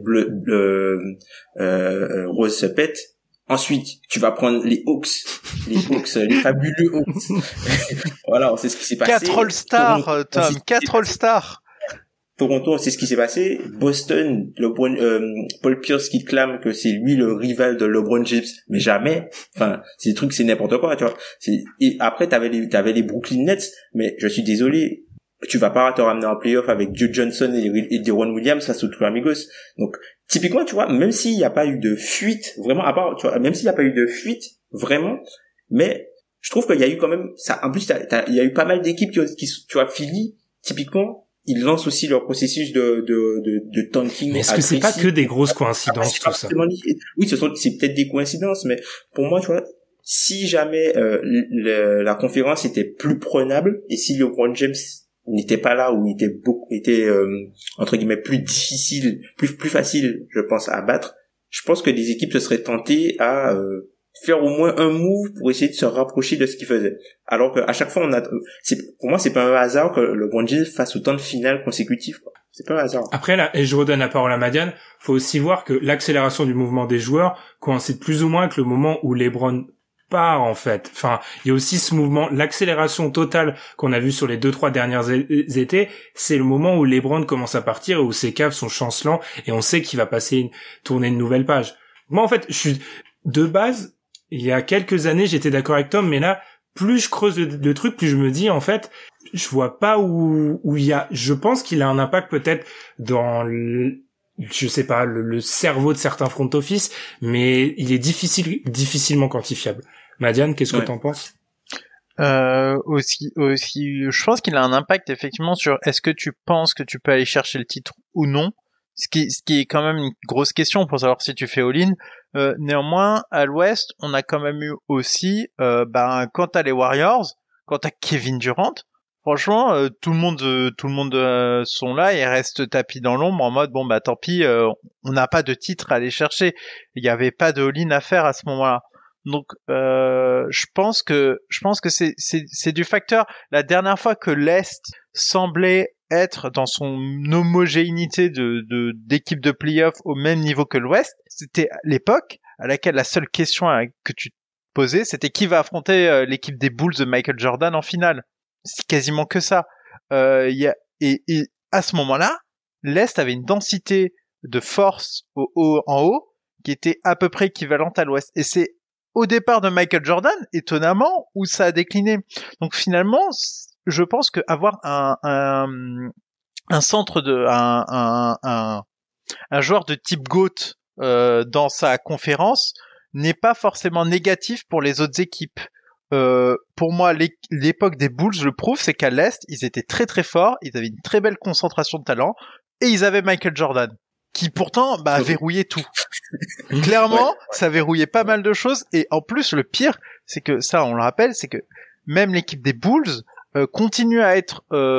Rose se pète. Ensuite tu vas prendre les Hawks, les fabuleux Hawks. Voilà, on sait ce qui s'est passé. 4 All-Stars, Tom, 4 All-Stars. Toronto, c'est ce qui s'est passé. Boston, Paul Pierce qui clame que c'est lui le rival de LeBron James, mais jamais. Enfin, c'est des trucs, c'est n'importe quoi, tu vois. Et après, t'avais les Brooklyn Nets, mais je suis désolé, tu vas pas te ramener en playoff avec Joe Johnson et Deron Williams face aux Two Amigos. Donc, typiquement, tu vois, même s'il n'y a pas eu de fuite, vraiment, à part, tu vois, même s'il n'y a pas eu de fuite, vraiment, Mais je trouve qu'il y a eu quand même ça. En plus, il y a eu pas mal d'équipes qui tu vois, Philly, typiquement, ils lancent aussi leur processus de tanking. Mais est-ce que c'est pas que des grosses coïncidences, tout ça? Oui, c'est peut-être des coïncidences, mais pour moi, tu vois, si jamais la conférence était plus prenable et si LeBron James n'était pas là, ou était entre guillemets plus difficile, plus facile, je pense, à battre, je pense que des équipes se seraient tentées à faire au moins un move pour essayer de se rapprocher de ce qu'ils faisaient. Alors que à chaque fois pour moi, c'est pas un hasard que LeBron James fasse autant de finales consécutives, quoi. C'est pas un hasard. Après là, et je redonne la parole à Madiane, faut aussi voir que l'accélération du mouvement des joueurs coïncide plus ou moins avec le moment où LeBron part, en fait. Enfin, il y a aussi ce mouvement, l'accélération totale qu'on a vu sur les 2-3 dernières étés, c'est le moment où LeBron commence à partir et où ses Cavs sont chancelants et on sait qu'il va tourner une nouvelle page. Moi, en fait, de base, il y a quelques années, j'étais d'accord avec Tom, mais là, plus je creuse le truc, plus je me dis, en fait, je vois pas où il y a, je pense qu'il a un impact peut-être dans je sais pas, le cerveau de certains front office, mais il est difficilement quantifiable. Madiane, qu'est-ce que t'en penses? Aussi, je pense qu'il a un impact effectivement sur est-ce que tu penses que tu peux aller chercher le titre ou non, ce qui est quand même une grosse question pour savoir si tu fais all-in. Néanmoins, à l'Ouest, on a quand même eu aussi, quand t'as les Warriors, quand t'as Kevin Durant, franchement, tout le monde sont là et restent tapis dans l'ombre en mode bon bah tant pis, on n'a pas de titre à aller chercher. Il y avait pas de all-in à faire à ce moment-là. Donc je pense que c'est du facteur. La dernière fois que l'Est semblait être dans son homogénéité d'équipe de playoff au même niveau que l'Ouest, c'était l'époque à laquelle la seule question que tu te posais, c'était qui va affronter l'équipe des Bulls de Michael Jordan en finale. C'est quasiment que ça. Et à ce moment-là, l'Est avait une densité de force en haut qui était à peu près équivalente à l'Ouest. Et c'est au départ de Michael Jordan, étonnamment, où ça a décliné. Donc finalement, je pense que avoir un centre un joueur de type GOAT dans sa conférence n'est pas forcément négatif pour les autres équipes. Pour moi, l'époque des Bulls, je le prouve, c'est qu'à l'Est, ils étaient très très forts, ils avaient une très belle concentration de talent, et ils avaient Michael Jordan, qui pourtant verrouillait tout. Clairement, ça verrouillait pas mal de choses, et en plus, le pire, c'est que ça, on le rappelle, c'est que même l'équipe des Bulls continue à être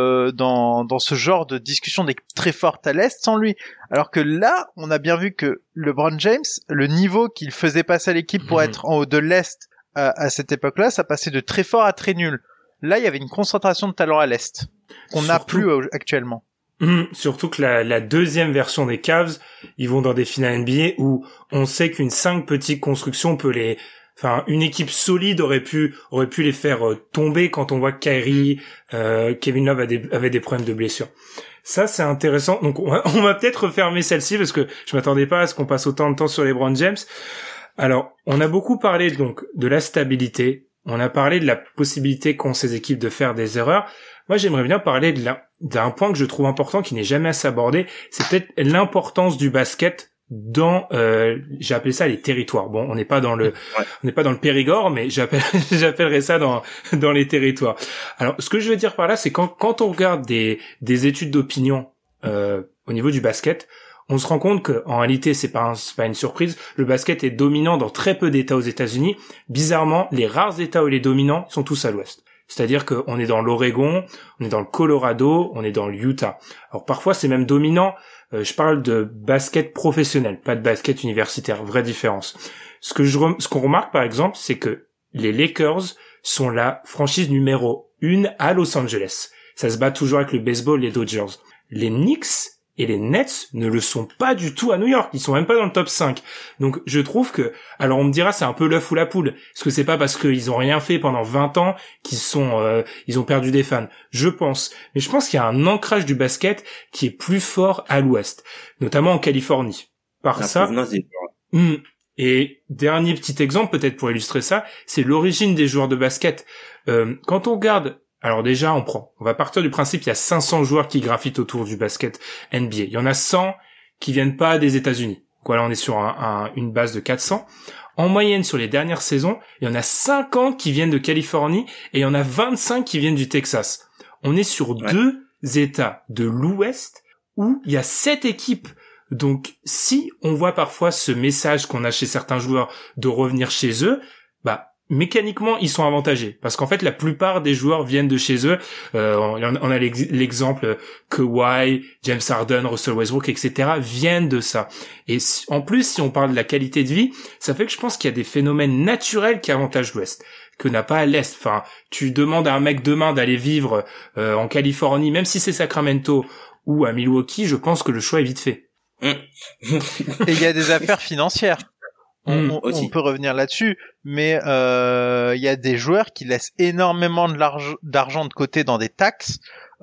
dans ce genre de discussion d'équipe très forte à l'Est sans lui. Alors que là, on a bien vu que LeBron James, le niveau qu'il faisait passer à l'équipe pour être en haut de l'Est à cette époque-là, ça passait de très fort à très nul. Là, il y avait une concentration de talent à l'Est qu'on n'a plus actuellement. Surtout que la deuxième version des Cavs, ils vont dans des finales NBA où on sait qu'une 5 petites constructions une équipe solide aurait pu les faire tomber quand on voit que Kyrie, Kevin Love avait des problèmes de blessure. Ça, c'est intéressant. Donc, on va peut-être refermer celle-ci parce que je m'attendais pas à ce qu'on passe autant de temps sur LeBron James. Alors, on a beaucoup parlé donc de la stabilité, on a parlé de la possibilité qu'ont ces équipes de faire des erreurs. Moi, j'aimerais bien parler d'un point que je trouve important qui n'est jamais assez abordé, c'est peut-être l'importance du basket dans j'ai appelé ça les territoires. Bon, on n'est pas dans le Périgord, mais j'appellerais ça dans les territoires. Alors, ce que je veux dire par là, c'est quand on regarde des études d'opinion au niveau du basket, on se rend compte que en réalité c'est pas une surprise, le basket est dominant dans très peu d'États aux États-Unis. Bizarrement, les rares États où il est dominant sont tous à l'ouest. C'est-à-dire qu'on est dans l'Oregon, on est dans le Colorado, on est dans l'Utah. Alors parfois c'est même dominant, je parle de basket professionnel, pas de basket universitaire, vraie différence. Ce qu'on remarque par exemple, c'est que les Lakers sont la franchise numéro 1 à Los Angeles. Ça se bat toujours avec le baseball, les Dodgers. Les Knicks et les Nets ne le sont pas du tout à New York. Ils sont même pas dans le top 5. Donc, je trouve que, alors on me dira, c'est un peu l'œuf ou la poule. Est-ce que c'est pas parce qu'ils ont rien fait pendant 20 ans ils ont perdu des fans? Je pense. Mais je pense qu'il y a un ancrage du basket qui est plus fort à l'ouest. Notamment en Californie. Et dernier petit exemple, peut-être pour illustrer ça, c'est l'origine des joueurs de basket. Quand on regarde, alors déjà, on va partir du principe qu'il y a 500 joueurs qui gravitent autour du basket NBA. Il y en a 100 qui viennent pas des États-Unis. Voilà, on est sur une base de 400. En moyenne, sur les dernières saisons, il y en a 50 qui viennent de Californie et il y en a 25 qui viennent du Texas. On est sur 2 États de l'Ouest où il y a 7 équipes. Donc, si on voit parfois ce message qu'on a chez certains joueurs de revenir chez eux, mécaniquement, ils sont avantagés. Parce qu'en fait, la plupart des joueurs viennent de chez eux. On a l'exemple Kawhi, James Harden, Russell Westbrook, etc. viennent de ça. Et en plus, si on parle de la qualité de vie, ça fait que je pense qu'il y a des phénomènes naturels qui avantagent l'Ouest, que n'a pas à l'Est. Enfin, tu demandes à un mec demain d'aller vivre en Californie, même si c'est Sacramento ou à Milwaukee, je pense que le choix est vite fait. Et il y a des affaires financières. On peut revenir là-dessus, mais il y a des joueurs qui laissent énormément d'argent de côté dans des taxes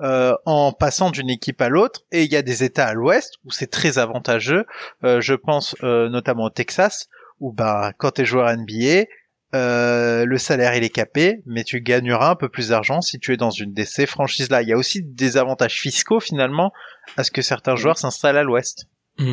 en passant d'une équipe à l'autre, et il y a des États à l'Ouest où c'est très avantageux. Je pense notamment au Texas, où quand t'es joueur NBA, le salaire il est capé, mais tu gagneras un peu plus d'argent si tu es dans une de ces franchises-là. Il y a aussi des avantages fiscaux finalement à ce que certains joueurs s'installent à l'Ouest.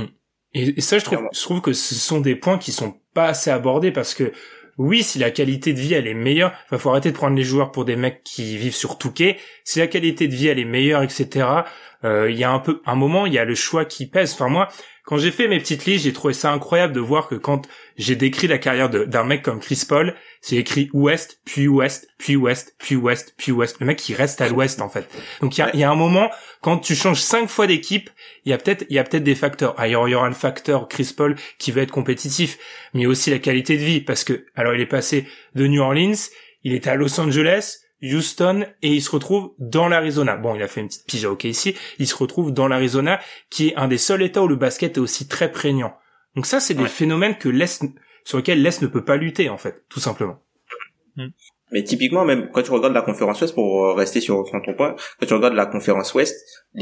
Et ça, je trouve que ce sont des points qui sont pas assez abordés, parce que oui, si la qualité de vie elle est meilleure, faut arrêter de prendre les joueurs pour des mecs qui vivent sur Touquet. Si la qualité de vie elle est meilleure, etc. Il y a un moment, il y a le choix qui pèse. Enfin moi, quand j'ai fait mes petites listes, j'ai trouvé ça incroyable de voir que quand j'ai décrit la carrière d'un mec comme Chris Paul, c'est écrit Ouest, puis Ouest, puis Ouest, puis Ouest, puis Ouest. Le mec, il reste à l'Ouest, en fait. Donc, il y a un moment, quand tu changes 5 fois d'équipe, il y a peut-être des facteurs. Il y aura le facteur Chris Paul qui va être compétitif, mais il y a aussi la qualité de vie, parce que, alors, il est passé de New Orleans, il était à Los Angeles, Houston, et il se retrouve dans l'Arizona. Bon, il a fait une petite pige à OKC, il se retrouve dans l'Arizona, qui est un des seuls états où le basket est aussi très prégnant. Donc ça, c'est des phénomènes sur lesquels l'Est ne peut pas lutter, en fait, tout simplement. Mais typiquement, même quand tu regardes la conférence Ouest, pour rester sur ton point, quand tu regardes la conférence Ouest,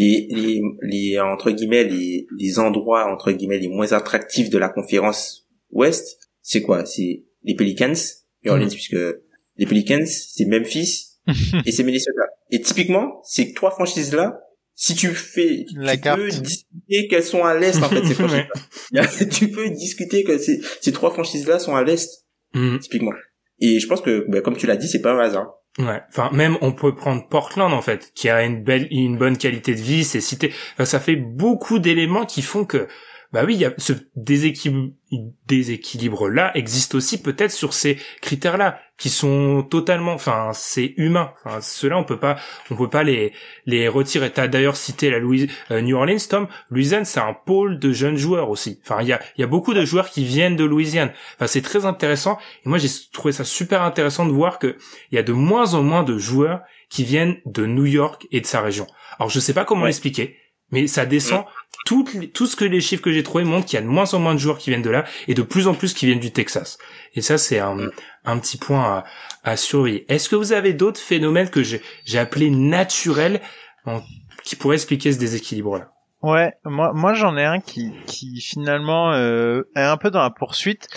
les entre guillemets, les endroits, entre guillemets, les moins attractifs de la conférence Ouest, c'est quoi? C'est les Pelicans, New Orleans, puisque les Pelicans, c'est Memphis, et c'est Minnesota. Et typiquement, ces 3 franchises-là, si tu peux discuter qu'elles sont à l'Est, en fait, ces franchises-là. Tu peux discuter que ces 3 franchises-là sont à l'Est, typiquement. Et je pense que, comme tu l'as dit, c'est pas un hasard. Ouais. Enfin, même, on peut prendre Portland, en fait, qui a une bonne qualité de vie, c'est cité. Enfin, ça fait beaucoup d'éléments qui font que, oui, il y a ce déséquilibre-là existe aussi peut-être sur ces critères-là, qui sont totalement, c'est humain. Enfin, ceux-là, on peut pas les retirer. T'as d'ailleurs cité New Orleans, Tom. Louisiane, c'est un pôle de jeunes joueurs aussi. Enfin, il y a beaucoup de joueurs qui viennent de Louisiane. Enfin, c'est très intéressant. Et moi, j'ai trouvé ça super intéressant de voir que il y a de moins en moins de joueurs qui viennent de New York et de sa région. Alors, je sais pas comment l'expliquer, mais ça descend. Tout ce que les chiffres que j'ai trouvés montrent qu'il y a de moins en moins de joueurs qui viennent de là et de plus en plus qui viennent du Texas. Et ça, c'est un petit point à surveiller. Est-ce que vous avez d'autres phénomènes que j'ai appelés naturels qui pourraient expliquer ce déséquilibre-là? Ouais, moi j'en ai un qui finalement est un peu dans la poursuite.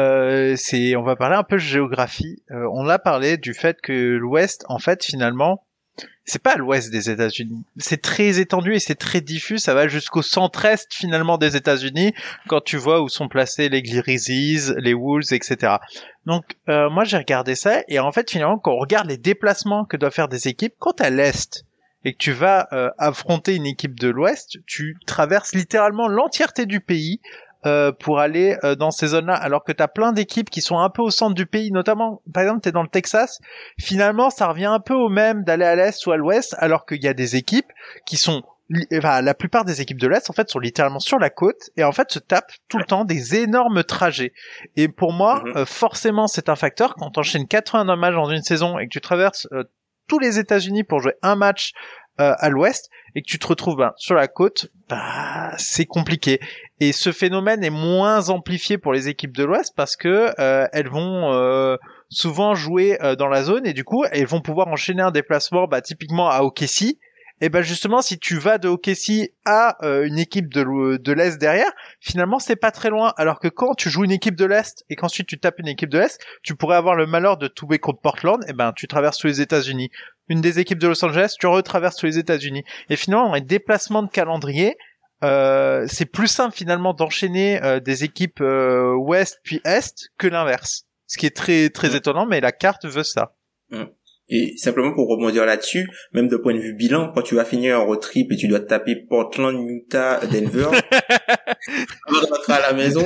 On va parler un peu de géographie. On a parlé du fait que l'Ouest, en fait, finalement, c'est pas à l'ouest des États-Unis. C'est très étendu et c'est très diffus. Ça va jusqu'au centre-est finalement des États-Unis quand tu vois où sont placés les Grizzlies, les Wolves, etc. Donc moi j'ai regardé ça et en fait finalement quand on regarde les déplacements que doivent faire des équipes, quand t'es à l'est et que tu vas affronter une équipe de l'ouest, tu traverses littéralement l'entièreté du pays pour aller dans ces zones-là, alors que t'as plein d'équipes qui sont un peu au centre du pays, notamment, par exemple, t'es dans le Texas, finalement, ça revient un peu au même d'aller à l'est ou à l'ouest, alors qu'il y a des équipes qui sont, la plupart des équipes de l'est, en fait, sont littéralement sur la côte, et en fait, se tapent tout le temps des énormes trajets. Et pour moi, forcément, c'est un facteur, quand t'enchaînes 82 matchs dans une saison, et que tu traverses tous les États-Unis pour jouer un match à l'ouest, et que tu te retrouves sur la côte, c'est compliqué. Et ce phénomène est moins amplifié pour les équipes de l'Ouest parce que elles vont souvent jouer dans la zone et du coup elles vont pouvoir enchaîner un déplacement typiquement à OKC. Et justement si tu vas de OKC à une équipe de l'Est derrière, finalement c'est pas très loin. Alors que quand tu joues une équipe de l'Est et qu'ensuite tu tapes une équipe de l'Est, tu pourrais avoir le malheur de tomber contre Portland. Tu traverses tous les États-Unis. Une des équipes de Los Angeles, tu retraverses tous les États-Unis. Et finalement, dans les déplacements de calendrier, c'est plus simple finalement d'enchaîner des équipes ouest puis est que l'inverse. Ce qui est très très étonnant, mais la carte veut ça. Et simplement pour rebondir là-dessus, même de point de vue bilan, quand tu vas finir un road trip et tu dois te taper Portland, Utah, Denver, avant de rentrer à la maison,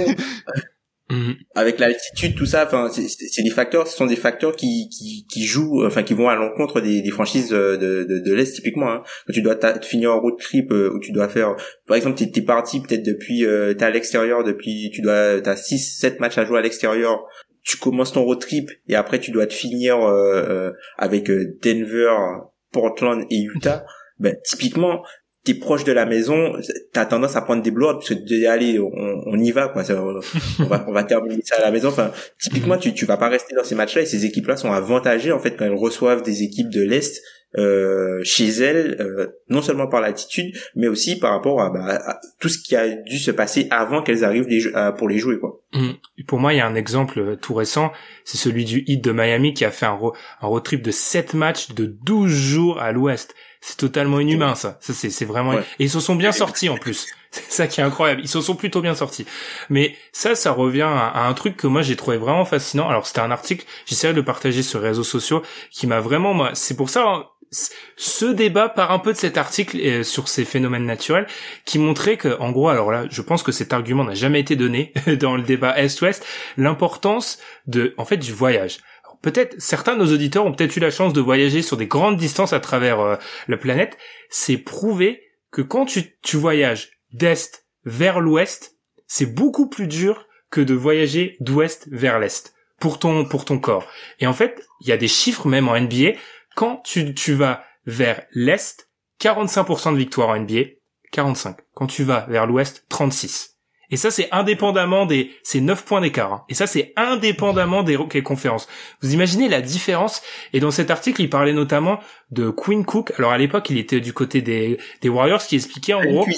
avec l'altitude, tout ça, enfin, c'est des facteurs, ce sont des facteurs qui jouent, enfin, qui vont à l'encontre des franchises de l'Est, typiquement, hein. Quand tu dois finir un road trip, où tu dois faire, par exemple, t'es parti peut-être depuis, t'es à l'extérieur depuis, t'as 6-7 matchs à jouer à l'extérieur, tu commences ton road trip et après tu dois te finir avec Denver, Portland et Utah. Ben typiquement t'es proche de la maison, t'as tendance à prendre des blows parce que allez on y va quoi, on va terminer ça à la maison. Enfin typiquement tu vas pas rester dans ces matchs-là et ces équipes-là sont avantagées en fait quand elles reçoivent des équipes de l'Est chez elles, non seulement par l'attitude mais aussi par rapport à tout ce qui a dû se passer avant qu'elles arrivent pour les jouer quoi. Pour moi il y a un exemple tout récent, c'est celui du Heat de Miami qui a fait un road trip de 7 matchs de 12 jours à l'ouest. C'est totalement inhumain ça c'est vraiment ouais. Et ils se sont bien sortis en plus, c'est ça qui est incroyable, ils se sont plutôt bien sortis. Mais ça revient à un truc que moi j'ai trouvé vraiment fascinant. Alors c'était un article, j'essaierai de le partager sur les réseaux sociaux, qui m'a vraiment, moi c'est pour ça ce débat part un peu de cet article sur ces phénomènes naturels qui montrait que, en gros, alors là, je pense que cet argument n'a jamais été donné dans le débat Est-Ouest, l'importance en fait, du voyage. Alors, peut-être, certains de nos auditeurs ont peut-être eu la chance de voyager sur des grandes distances à travers la planète. C'est prouvé que quand tu voyages d'Est vers l'Ouest, c'est beaucoup plus dur que de voyager d'Ouest vers l'Est pour ton corps. Et en fait, il y a des chiffres même en NBA. Quand tu vas vers l'Est, 45% de victoire en NBA, 45. Quand tu vas vers l'Ouest, 36. Et ça, c'est indépendamment c'est 9 points d'écart, hein. Et ça, c'est indépendamment des conférences. Vous imaginez la différence? Et dans cet article, il parlait notamment de Quinn Cook. Alors, à l'époque, il était du côté des Warriors, qui expliquait, en gros...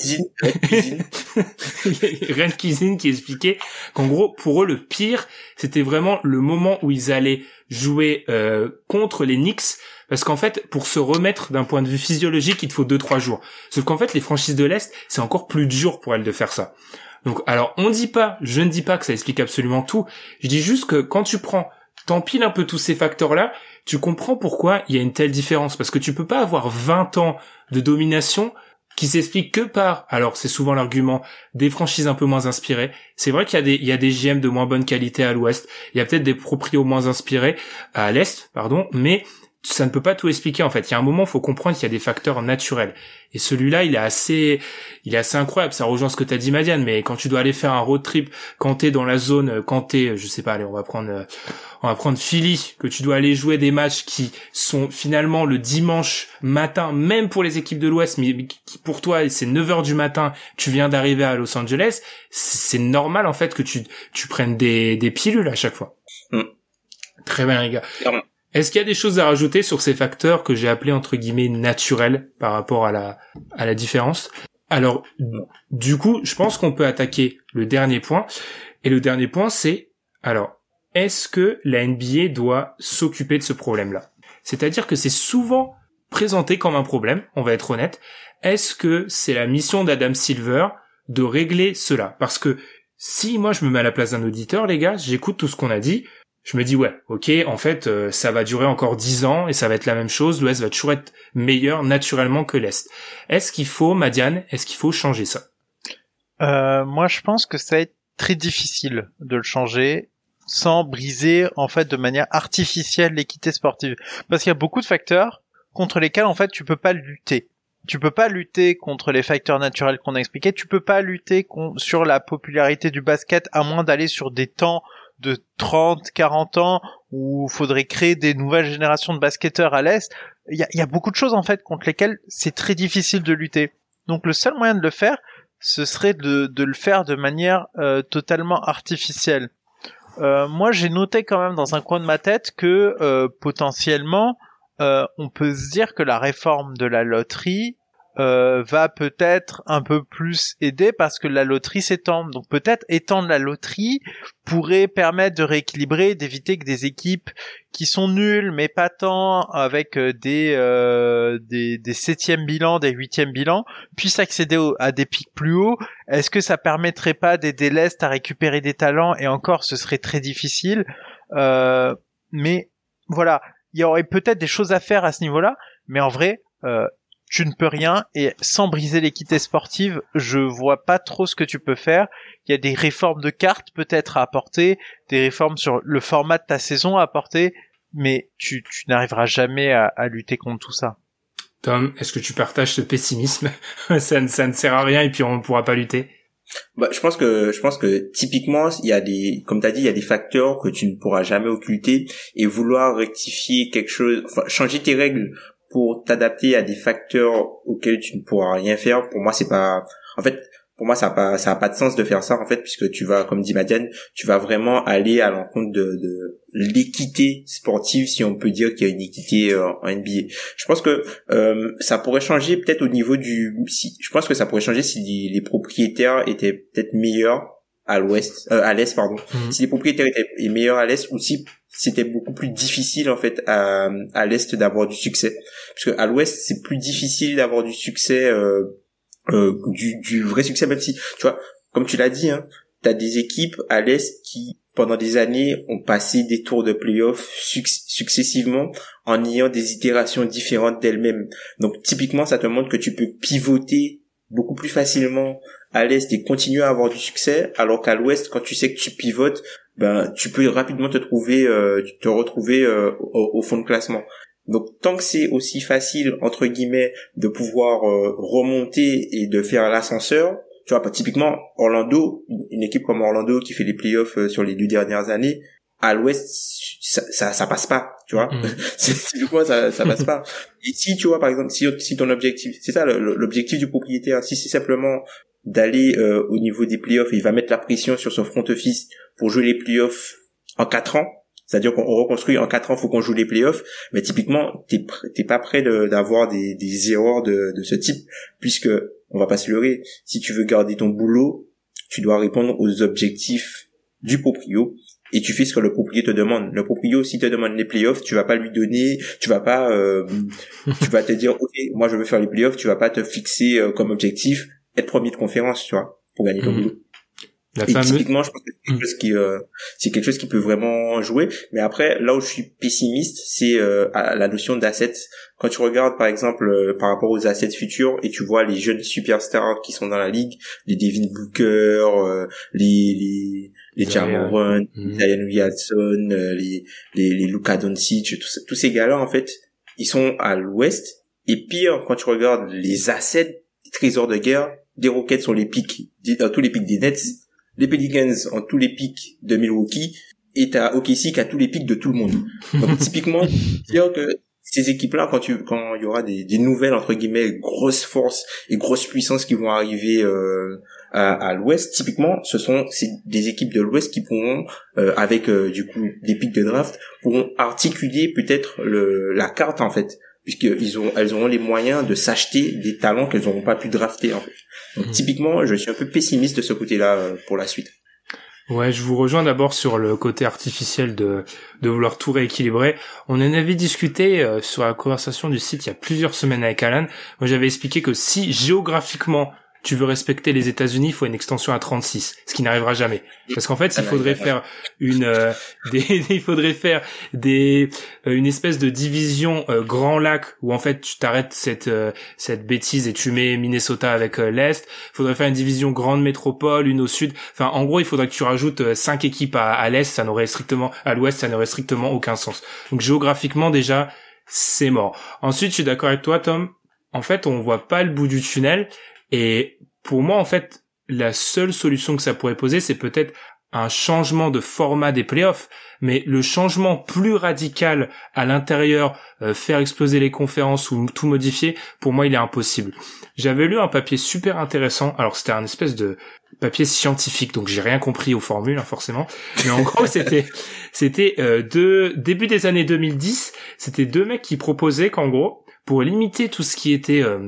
Ren Cuisine qui expliquait qu'en gros, pour eux, le pire, c'était vraiment le moment où ils allaient jouer contre les Knicks, parce qu'en fait, pour se remettre d'un point de vue physiologique, il te faut 2-3 jours. Sauf qu'en fait, les franchises de l'Est, c'est encore plus dur pour elles de faire ça. Donc, alors, je ne dis pas que ça explique absolument tout. Je dis juste que quand t'empiles un peu tous ces facteurs-là, tu comprends pourquoi il y a une telle différence. Parce que tu peux pas avoir 20 ans de domination qui s'explique que par, alors c'est souvent l'argument, des franchises un peu moins inspirées. C'est vrai qu'il y a des GM de moins bonne qualité à l'Ouest. Il y a peut-être des proprios moins inspirés à l'Est, mais ça ne peut pas tout expliquer en fait. Il y a un moment, il faut comprendre qu'il y a des facteurs naturels. Et celui-là, il est assez incroyable. Ça rejoint ce que t'as dit, Madiane, mais quand tu dois aller faire un road trip, quand t'es dans la zone, je sais pas, allez, on va prendre Philly, que tu dois aller jouer des matchs qui sont finalement le dimanche matin, même pour les équipes de l'Ouest, mais qui pour toi, c'est 9h du matin, tu viens d'arriver à Los Angeles, c'est normal en fait que tu prennes des pilules à chaque fois. Très bien, les gars. Est-ce qu'il y a des choses à rajouter sur ces facteurs que j'ai appelés entre guillemets naturels par rapport à la différence? Alors, du coup, je pense qu'on peut attaquer le dernier point. Et le dernier point, c'est, alors, est-ce que la NBA doit s'occuper de ce problème-là? C'est-à-dire que c'est souvent présenté comme un problème, on va être honnête. Est-ce que c'est la mission d'Adam Silver de régler cela? Parce que si moi je me mets à la place d'un auditeur, les gars, j'écoute tout ce qu'on a dit, je me dis ouais, ok, en fait, ça va durer encore 10 ans et ça va être la même chose. L'Ouest va toujours être meilleur naturellement que l'Est. Est-ce qu'il faut, Madiane, changer ça? Moi, je pense que ça va être très difficile de le changer sans briser, en fait, de manière artificielle l'équité sportive. Parce qu'il y a beaucoup de facteurs contre lesquels, en fait, tu peux pas lutter. Tu peux pas lutter contre les facteurs naturels qu'on a expliqués. Tu peux pas lutter sur la popularité du basket à moins d'aller sur des temps de 30, 40 ans où il faudrait créer des nouvelles générations de basketteurs à l'Est. Il y a beaucoup de choses, en fait, contre lesquelles c'est très difficile de lutter. Donc, le seul moyen de le faire, ce serait de le faire de manière totalement artificielle. Moi, j'ai noté quand même dans un coin de ma tête que potentiellement, on peut se dire que la réforme de la loterie va peut-être un peu plus aider parce que la loterie s'étend. Donc peut-être étendre la loterie pourrait permettre de rééquilibrer, d'éviter que des équipes qui sont nulles mais pas tant, avec des 7e bilans, des 8e bilans, puissent accéder à des pics plus hauts. Est-ce que ça permettrait pas d'aider l'Est à récupérer des talents? Et encore, ce serait très difficile. Mais voilà, il y aurait peut-être des choses à faire à ce niveau-là, mais en vrai, tu ne peux rien, et sans briser l'équité sportive, je vois pas trop ce que tu peux faire. Il y a des réformes de cartes peut-être à apporter, des réformes sur le format de ta saison à apporter, mais tu n'arriveras jamais à lutter contre tout ça. Tom, est-ce que tu partages ce pessimisme? ça ne sert à rien et puis on ne pourra pas lutter. Bah, je pense que typiquement, il y a comme t'as dit, il y a des facteurs que tu ne pourras jamais occulter, et vouloir rectifier quelque chose, enfin, changer tes règles pour t'adapter à des facteurs auxquels tu ne pourras rien faire, pour moi c'est pas, en fait, pour moi ça a pas de sens de faire ça, en fait, puisque tu vas, comme dit Madiane, tu vas vraiment aller à l'encontre de l'équité sportive, si on peut dire qu'il y a une équité en NBA. Je pense que ça pourrait changer peut-être au niveau je pense que ça pourrait changer si les propriétaires étaient peut-être meilleurs à l'est, pardon. Si les propriétaires étaient meilleurs à l'est, ou si c'était beaucoup plus difficile, en fait, à l'est d'avoir du succès. Parce que à l'ouest, c'est plus difficile d'avoir du succès, du vrai succès, même si, tu vois, comme tu l'as dit, hein, t'as des équipes à l'est qui, pendant des années, ont passé des tours de play-off successivement en ayant des itérations différentes d'elles-mêmes. Donc, typiquement, ça te montre que tu peux pivoter beaucoup plus facilement à l'est et continuer à avoir du succès, alors qu'à l'ouest, quand tu sais que tu pivotes, ben tu peux rapidement te retrouver au fond de classement. Donc tant que c'est aussi facile entre guillemets de pouvoir remonter et de faire l'ascenseur, tu vois, typiquement Orlando, une équipe comme Orlando qui fait les playoffs sur les 2 dernières années, à l'ouest ça passe pas, tu vois. Du coup ça passe pas. Et si tu vois, par exemple, si ton objectif, c'est ça l'objectif du propriétaire, si c'est simplement d'aller au niveau des playoffs, et il va mettre la pression sur son front office pour jouer les playoffs en 4 ans, c'est-à-dire qu'on reconstruit en 4 ans, faut qu'on joue les playoffs, mais typiquement t'es pas prêt d'avoir des erreurs de ce type, puisque on va pas se leurrer, si tu veux garder ton boulot, tu dois répondre aux objectifs du proprio, et tu fais ce que le proprio te demande. Le proprio, s'il te demande les playoffs, tu vas pas lui donner, tu vas pas tu vas te dire OK, moi je veux faire les playoffs, tu vas pas te fixer comme objectif être premier de conférence, tu vois, pour gagner ton boulot. Typiquement, je pense que c'est quelque chose qui peut vraiment jouer. Mais après, là où je suis pessimiste, c'est à la notion d'assets. Quand tu regardes, par exemple, par rapport aux assets futurs, et tu vois les jeunes superstars qui sont dans la ligue, les Devin Booker, les Ja Morant, Zion Williamson, les Luka Doncic, tous ces gars-là, en fait, ils sont à l'ouest. Et pire, quand tu regardes les assets, les trésors de guerre, des Rockets ont les pics, tous les pics des Nets, les Pelicans ont tous les pics de Milwaukee, et t'as OKC qui a tous les pics de tout le monde. Donc typiquement, dire que ces équipes-là, quand il y aura des nouvelles, entre guillemets, grosses forces et grosses puissances qui vont arriver à l'ouest, typiquement, c'est des équipes de l'ouest qui pourront, avec du coup des pics de draft, pourront articuler peut-être la carte, en fait, elles auront les moyens de s'acheter des talents qu'elles n'auront pas pu drafter, en fait. Donc typiquement, je suis un peu pessimiste de ce côté-là pour la suite. Ouais, je vous rejoins d'abord sur le côté artificiel de vouloir tout rééquilibrer. On en avait discuté sur la conversation du site il y a plusieurs semaines avec Alan. Moi, j'avais expliqué que si géographiquement tu veux respecter les États-Unis, il faut une extension à 36, ce qui n'arrivera jamais. Parce qu'en fait, il faudrait faire une espèce de division Grand Lac où en fait tu t'arrêtes cette bêtise et tu mets Minnesota avec l'Est. Il faudrait faire une division Grande Métropole, une au sud. Enfin, en gros, il faudrait que tu rajoutes 5 équipes à l'Est, à l'Ouest, ça n'aurait strictement aucun sens. Donc géographiquement déjà, c'est mort. Ensuite, je suis d'accord avec toi, Tom. En fait, on voit pas le bout du tunnel. Et pour moi, en fait, la seule solution que ça pourrait poser, c'est peut-être un changement de format des playoffs, mais le changement plus radical à l'intérieur, faire exploser les conférences ou tout modifier, pour moi, il est impossible. J'avais lu un papier super intéressant, alors c'était un espèce de papier scientifique, donc j'ai rien compris aux formules, hein, forcément, mais en gros, c'était début des années 2010, c'était 2 mecs qui proposaient qu'en gros, pour limiter tout ce qui était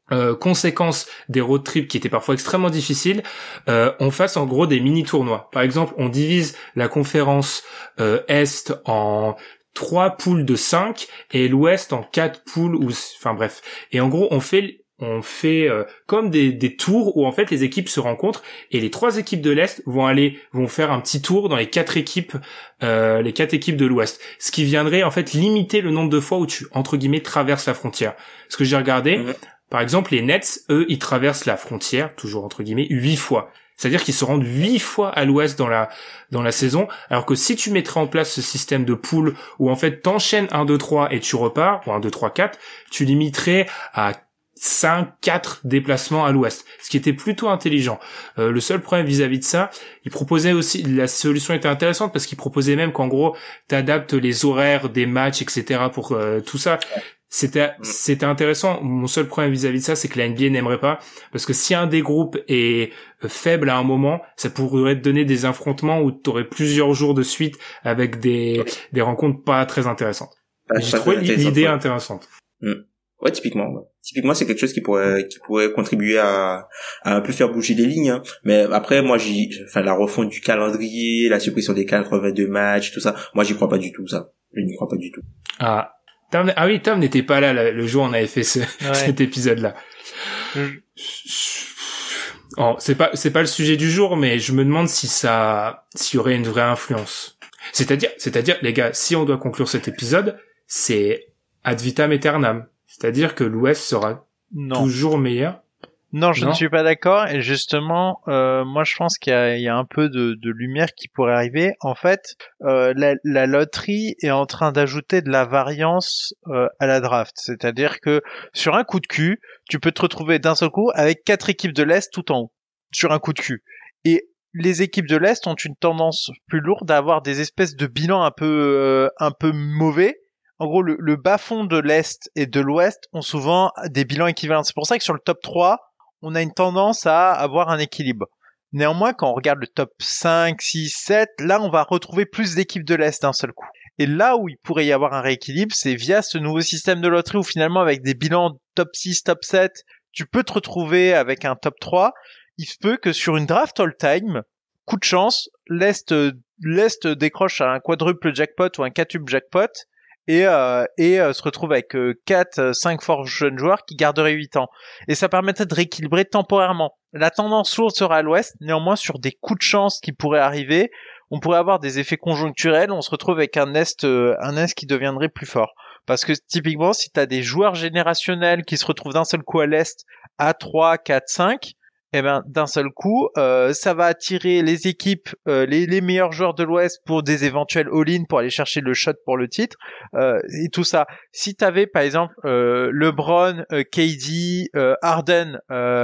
conséquence des road trips qui étaient parfois extrêmement difficiles, on fasse en gros des mini-tournois. Par exemple, on divise la conférence Est en 3 poules de 5 et l'Ouest en 4 poules, enfin bref. Et en gros, on fait comme des tours où en fait les équipes se rencontrent et les 3 équipes de l'Est vont faire un petit tour dans les 4 équipes de l'Ouest, ce qui viendrait en fait limiter le nombre de fois où tu entre guillemets traverses la frontière. Ce que j'ai regardé, par exemple les Nets, eux, ils traversent la frontière toujours entre guillemets 8 fois. C'est-à-dire qu'ils se rendent 8 fois à l'Ouest dans la saison, alors que si tu mettrais en place ce système de poule où en fait t'enchaînes 1, 2, 3 et tu repars, ou 1, 2, 3, 4, tu limiterais à 4 déplacements à l'Ouest, ce qui était plutôt intelligent. Le seul problème vis-à-vis de ça, il proposait aussi, la solution était intéressante parce qu'il proposait même qu'en gros, t'adaptes les horaires des matchs, etc. pour tout ça. C'était intéressant. Mon seul problème vis-à-vis de ça, c'est que la NBA n'aimerait pas, parce que si un des groupes est faible à un moment, ça pourrait te donner des affrontements où t'aurais plusieurs jours de suite avec des rencontres pas très intéressantes. J'ai trouvé l'idée intéressante. Ouais, typiquement, c'est quelque chose qui pourrait contribuer à un peu faire bouger les lignes, hein. Mais après, moi, la refonte du calendrier, la suppression des 82 matchs, tout ça, moi, j'y crois pas du tout, ça. Je n'y crois pas du tout. Tom n'était pas là le jour où on avait fait cet épisode-là. Oh, c'est pas le sujet du jour, mais je me demande s'il y aurait une vraie influence. C'est-à-dire, les gars, si on doit conclure cet épisode, c'est ad vitam aeternam. C'est-à-dire que l'Ouest sera toujours meilleur. Non, je ne suis pas d'accord. Et justement, moi, je pense qu'il y a un peu de lumière qui pourrait arriver. En fait, la loterie est en train d'ajouter de la variance à la draft. C'est-à-dire que sur un coup de cul, tu peux te retrouver d'un seul coup avec 4 équipes de l'Est tout en haut. Sur un coup de cul. Et les équipes de l'Est ont une tendance plus lourde à avoir des espèces de bilans un peu mauvais. En gros, le bas-fond de l'Est et de l'Ouest ont souvent des bilans équivalents. C'est pour ça que sur le top 3, on a une tendance à avoir un équilibre. Néanmoins, quand on regarde le top 5, 6, 7, là, on va retrouver plus d'équipes de l'Est d'un seul coup. Et là où il pourrait y avoir un rééquilibre, c'est via ce nouveau système de loterie où finalement, avec des bilans top 6, top 7, tu peux te retrouver avec un top 3. Il se peut que sur une draft all-time, coup de chance, l'Est décroche un quadruple jackpot ou un quatuple jackpot, et se retrouve avec 5 forts jeunes joueurs qui garderaient 8 ans. Et ça permettrait de rééquilibrer temporairement. La tendance lourde sera à l'Ouest, néanmoins sur des coups de chance qui pourraient arriver, on pourrait avoir des effets conjoncturels, on se retrouve avec un Est qui deviendrait plus fort. Parce que typiquement, si t'as des joueurs générationnels qui se retrouvent d'un seul coup à l'Est à 3, 4, 5, eh ben d'un seul coup, ça va attirer les équipes, les meilleurs joueurs de l'Ouest pour des éventuels all-in pour aller chercher le shot pour le titre et tout ça. Si t'avais par exemple LeBron, KD, Harden,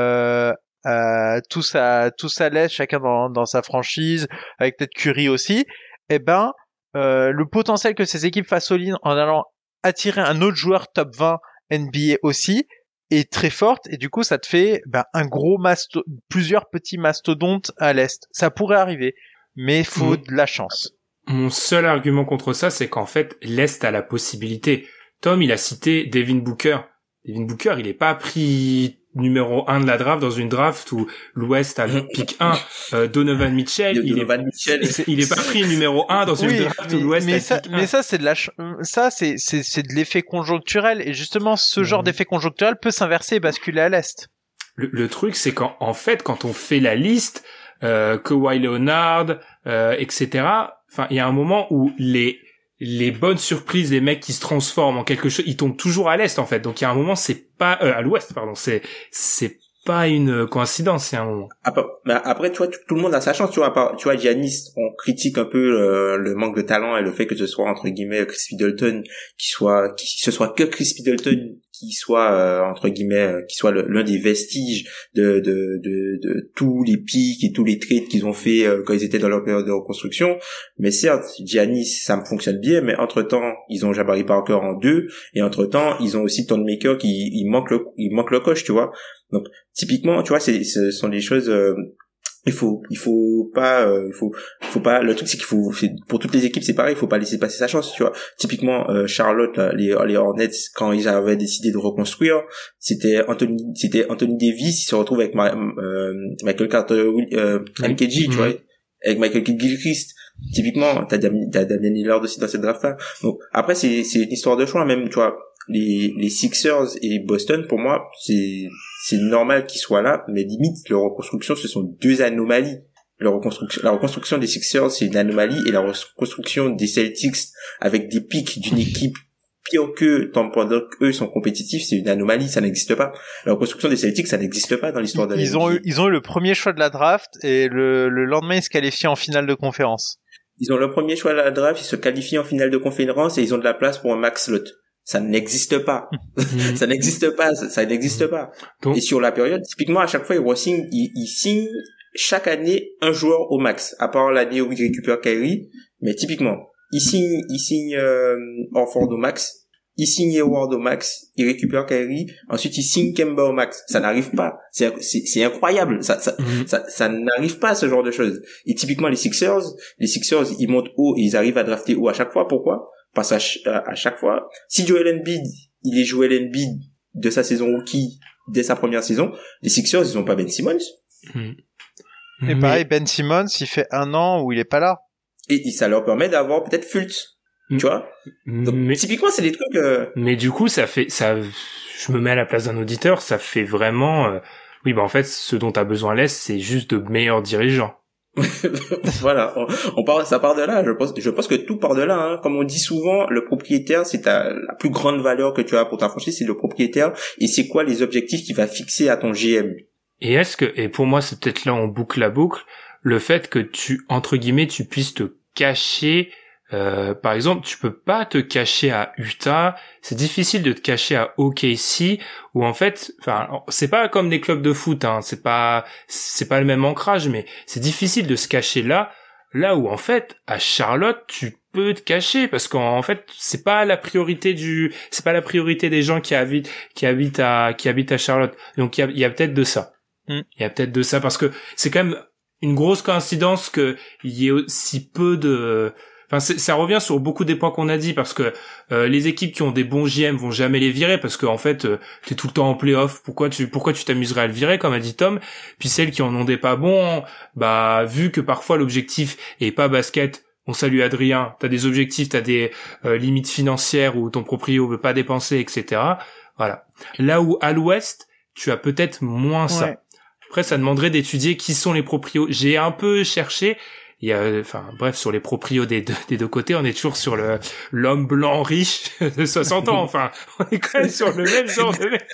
tous à l'Est, chacun dans sa franchise, avec peut-être Curry aussi, eh ben le potentiel que ces équipes fassent all-in en allant attirer un autre joueur top 20 NBA aussi est très forte, et du coup ça te fait un gros plusieurs petits mastodontes à l'Est. Ça pourrait arriver, mais il faut de la chance. Mon seul argument contre ça, c'est qu'en fait l'Est a la possibilité. Tom, il a cité Devin Booker. Devin Booker, il est pas pris numéro 1 de la draft dans une draft où l'Ouest a le pick 1. Donovan Mitchell, il est pas pris numéro 1 dans une draft où l'Ouest a le pick 1. Mais ça, c'est de l'effet conjoncturel, et justement, ce genre d'effet conjoncturel peut s'inverser et basculer à l'Est. Le truc, c'est qu'en fait, quand on fait la liste, Kawhi Leonard, etc., enfin, il y a un moment où les bonnes surprises, les mecs qui se transforment en quelque chose, ils tombent toujours à l'Est, en fait. Donc, il y a un moment, c'est pas, à l'Ouest, pardon, c'est pas une coïncidence, il y a un moment. Après, tu vois, tout le monde a sa chance, tu vois, Giannis, on critique un peu le manque de talent et le fait que ce soit, entre guillemets, Chris Middleton, ce soit que Chris Middleton qui soit, entre guillemets, qui soit l'un des vestiges de tous les pics et tous les trades qu'ils ont fait quand ils étaient dans leur période de reconstruction. Mais certes, Giannis, ça me fonctionne bien, mais entre-temps, ils ont Jabari Parker en 2, et entre-temps, ils ont aussi Thon Maker qui, il manque le coach, tu vois. Donc, typiquement, tu vois, ce sont des choses, il faut pas le truc c'est pour toutes les équipes c'est pareil, il faut pas laisser passer sa chance, tu vois. Typiquement Charlotte là, les Hornets quand ils avaient décidé de reconstruire, c'était Anthony Davis, il se retrouve avec Michael Carter MKG, tu vois, avec Michael Gilchrist. Typiquement t'as Damian Lillard aussi dans cette draft là. Donc après c'est une histoire de choix même, tu vois. Les Sixers et Boston, pour moi, c'est normal qu'ils soient là, mais limite, leur reconstruction, ce sont deux anomalies. La reconstruction des Sixers, c'est une anomalie, et la reconstruction des Celtics, avec des pics d'une équipe pire qu'eux, pendant qu'eux sont compétitifs, c'est une anomalie, ça n'existe pas. La reconstruction des Celtics, ça n'existe pas dans l'histoire de la NBA. Ils ont eu le premier choix de la draft, et le lendemain, ils se qualifient en finale de conférence. Ils ont le premier choix de la draft, ils se qualifient en finale de conférence, et ils ont de la place pour un max slot. Ça n'existe pas. Ça n'existe pas. Ça n'existe pas. Donc, et sur la période, typiquement, à chaque fois, ils signent chaque année un joueur au max. À part l'année où ils récupèrent Kyrie. Mais typiquement, ils signent Horford au max. Ils signent Hayward au max. Ils récupèrent Kyrie. Ensuite, ils signent Kemba au max. Ça n'arrive pas. C'est incroyable. Ça n'arrive pas, ce genre de choses. Et typiquement, les Sixers, ils montent haut et ils arrivent à drafter haut à chaque fois. Pourquoi? Parce à chaque fois, si Joel Embiid, il est Joel Embiid de sa saison rookie dès sa première saison, les Sixers, ils ont pas Ben Simmons. Et pareil, Ben Simmons, il fait 1 an où il est pas là. Et ça leur permet d'avoir peut-être Fultz. Tu vois? Donc, typiquement, c'est des trucs, Mais du coup, je me mets à la place d'un auditeur, ça fait vraiment, oui, en fait, ce dont t'as besoin l'Est, c'est juste de meilleurs dirigeants. Voilà, ça part de là. Je pense que tout part de là, hein. Comme on dit souvent, le propriétaire, c'est la plus grande valeur que tu as pour ta franchise, c'est le propriétaire. Et c'est quoi les objectifs qu'il va fixer à ton GM? Et pour moi, c'est peut-être là, on boucle la boucle, le fait que entre guillemets, tu puisses te cacher. Par exemple, tu peux pas te cacher à Utah, c'est difficile de te cacher à OKC, où en fait, c'est pas comme des clubs de foot, hein, c'est pas le même ancrage, mais c'est difficile de se cacher là où en fait, à Charlotte, tu peux te cacher, parce qu'en fait, c'est pas la priorité des gens qui habitent à Charlotte. Donc il y a peut-être de ça. Il y a peut-être de ça, parce que c'est quand même une grosse coïncidence qu'il y ait aussi peu de... Enfin, ça revient sur beaucoup des points qu'on a dit, parce que les équipes qui ont des bons JM vont jamais les virer, parce que en fait t'es tout le temps en play-off. Pourquoi tu t'amuserais à le virer, comme a dit Tom? Puis celles qui en ont des pas bons, vu que parfois l'objectif est pas basket. On salue Adrien. T'as des objectifs, t'as des limites financières où ton proprio veut pas dépenser, etc. Voilà. Là où à l'Ouest, tu as peut-être moins ça. Après, ça demanderait d'étudier qui sont les proprios. J'ai un peu cherché. Il y a, sur les proprios des deux côtés, on est toujours sur l'homme blanc riche de 60 ans. Enfin, on est quand même sur le même genre de mec.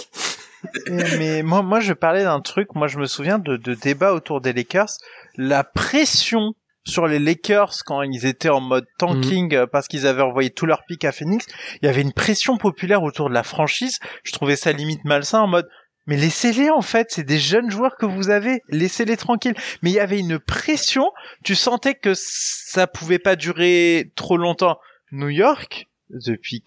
Mais moi, je parlais d'un truc. Moi, je me souviens de débats autour des Lakers. La pression sur les Lakers quand ils étaient en mode tanking parce qu'ils avaient envoyé tout leur pick à Phoenix. Il y avait une pression populaire autour de la franchise. Je trouvais ça limite malsain en mode, mais laissez-les, en fait, c'est des jeunes joueurs que vous avez, laissez-les tranquilles. Mais il y avait une pression, tu sentais que ça pouvait pas durer trop longtemps. New York, depuis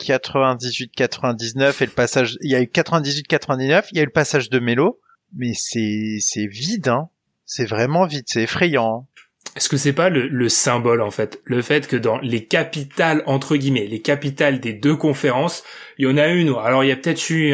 98-99 et le passage, il y a eu 98-99, il y a eu le passage de Melo, mais c'est vide, hein. C'est vraiment vide, c'est effrayant, hein. Est-ce que c'est pas le symbole, en fait? Le fait que dans les capitales, entre guillemets, les capitales des deux conférences, il y en a une, alors il y a peut-être eu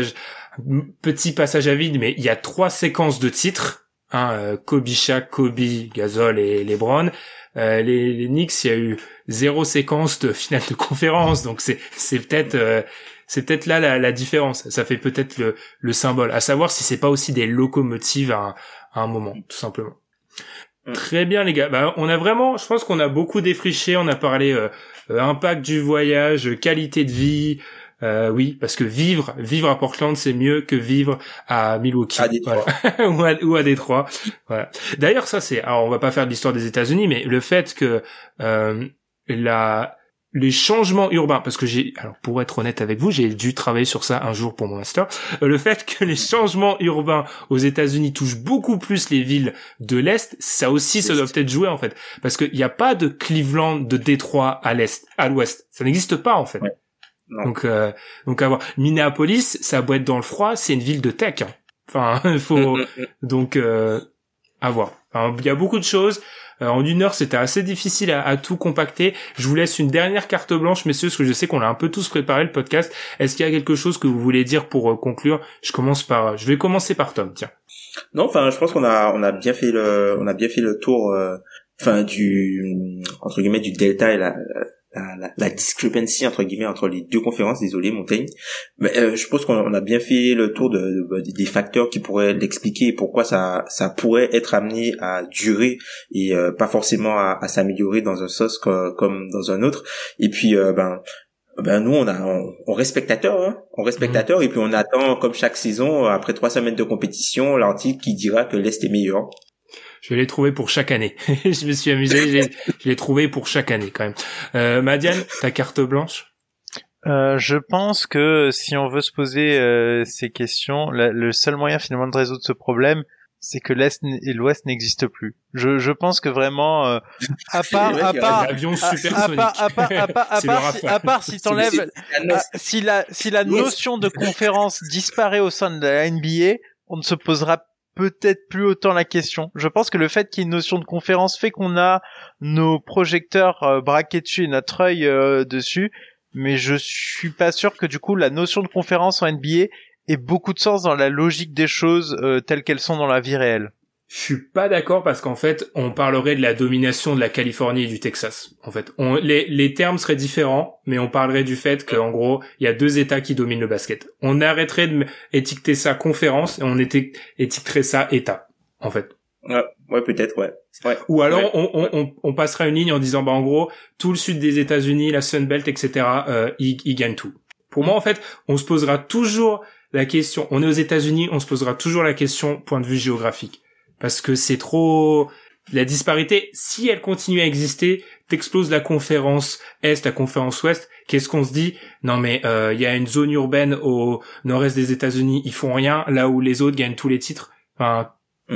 petit passage à vide, mais il y a 3 séquences de titres, Kobe, Shaq, Kobe, Gasol et LeBron. Les Knicks, il y a eu 0 séquence de finale de conférence, donc c'est peut-être là la différence. Ça fait peut-être le symbole. À savoir si c'est pas aussi des locomotives à un moment, tout simplement. Très bien, les gars. On a vraiment, je pense qu'on a beaucoup défriché. On a parlé impact du voyage, qualité de vie. Oui, parce que vivre à Portland, c'est mieux que vivre à Milwaukee. À Détroit. Voilà. ou à Détroit. Voilà. D'ailleurs, alors on va pas faire de l'histoire des États-Unis, mais le fait que les changements urbains, parce que pour être honnête avec vous, j'ai dû travailler sur ça un jour pour mon master. Le fait que les changements urbains aux États-Unis touchent beaucoup plus les villes de l'Est, ça aussi, ça doit peut-être jouer, en fait. Parce qu'il n'y a pas de Cleveland, de Détroit à l'Ouest. Ça n'existe pas, en fait. Ouais. Donc à voir. Minneapolis, ça a beau être dans le froid, c'est une ville de tech, hein. Enfin, il faut, donc, à voir. Enfin, il y a beaucoup de choses. En 1 heure, c'était assez difficile à tout compacter. Je vous laisse une dernière carte blanche, messieurs, parce que je sais qu'on a un peu tous préparé le podcast. Est-ce qu'il y a quelque chose que vous voulez dire pour conclure? Je vais commencer par Tom, tiens. Non, enfin, je pense qu'on a bien fait le tour, du, entre guillemets, du delta et la discrepancy entre guillemets entre les deux conférences. Désolé Montaigne, mais je pense qu'on a bien fait le tour des facteurs qui pourraient l'expliquer et pourquoi ça pourrait être amené à durer et pas forcément à s'améliorer dans un sens comme dans un autre. Et puis nous on reste spectateur, hein. On reste spectateur et puis on attend comme chaque saison après 3 semaines de compétition l'article qui dira que l'Est est meilleur. Je l'ai trouvé pour chaque année. Je me suis amusé, je l'ai trouvé pour chaque année quand même. Madiane, ta carte blanche? Je pense que si on veut se poser ces questions, le seul moyen finalement de résoudre ce problème, c'est que l'Est et l'Ouest n'existent plus. Je pense que vraiment, à part si t'enlèves, si la notion de conférence disparaît au sein de la NBA, on ne se posera peut-être plus autant la question. Je pense que le fait qu'il y ait une notion de conférence fait qu'on a nos projecteurs braqués dessus et notre œil dessus, mais je suis pas sûr que du coup la notion de conférence en NBA ait beaucoup de sens dans la logique des choses telles qu'elles sont dans la vie réelle. Je suis pas d'accord parce qu'en fait, on parlerait de la domination de la Californie et du Texas. En fait, les termes seraient différents, mais on parlerait du fait qu'en gros, il y a 2 États qui dominent le basket. On arrêterait d'étiqueter ça conférence et on étiqueterait ça État, en fait. Ouais, peut-être, ouais. Ou alors, on passera une ligne en disant, en gros, tout le sud des États-Unis, la Sun Belt, etc., ils gagnent tout. Pour moi, en fait, on se posera toujours la question, on est aux États-Unis, on se posera toujours la question point de vue géographique. Parce que c'est trop... La disparité, si elle continue à exister, t'exploses la conférence Est, la conférence Ouest, qu'est-ce qu'on se dit? Non mais y a une zone urbaine au nord-est des États-Unis, ils font rien, là où les autres gagnent tous les titres. Enfin,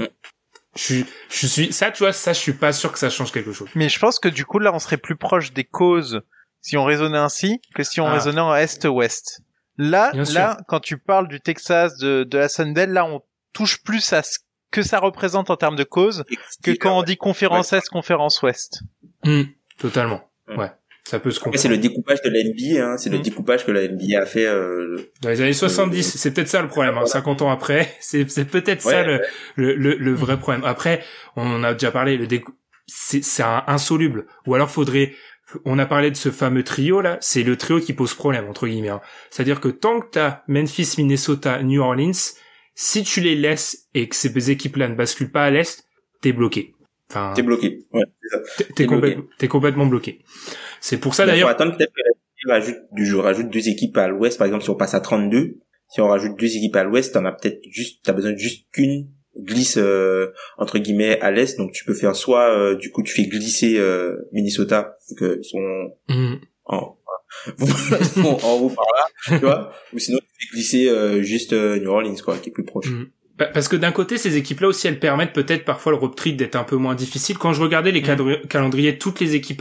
je suis... Ça, tu vois, je suis pas sûr que ça change quelque chose. Mais je pense que du coup, là, on serait plus proche des causes si on raisonnait ainsi que si on raisonnait en Est-Ouest. Là, quand tu parles du Texas, de la Sun Belt, là, on touche plus à ce que ça représente en termes de cause que quand on dit conférence Est, conférence Ouest. Totalement. Ouais. Ça peut se comprendre. C'est le découpage de la NBA, hein. C'est le découpage que la NBA a fait, dans les années 70. C'est peut-être ça le problème, hein. 50 ans après. C'est peut-être ça le vrai problème. Après, on en a déjà parlé, c'est insoluble. Ou alors on a parlé de ce fameux trio là, c'est le trio qui pose problème entre guillemets, hein. C'est-à-dire que tant que t'as Memphis, Minnesota, New Orleans, si tu les laisses et que ces équipes-là ne basculent pas à l'Est, t'es bloqué. Enfin, t'es bloqué. Ouais, c'est ça. T'es complètement bloqué. C'est pour ça d'ailleurs. Il faut attendre peut-être que rajoute 2 équipes à l'Ouest, par exemple, si on passe à 32, si on rajoute 2 équipes à l'Ouest, t'as besoin de juste qu'une glisse, entre guillemets, à l'Est, donc tu peux faire soit, du coup, tu fais glisser, Minnesota, que ils sont en haut par là, tu vois, ou sinon tu fais glisser juste New Orleans, quoi, qui est plus proche. Parce que d'un côté, ces équipes-là aussi, elles permettent peut-être parfois le road trip d'être un peu moins difficile. Quand je regardais les calendriers de toutes les équipes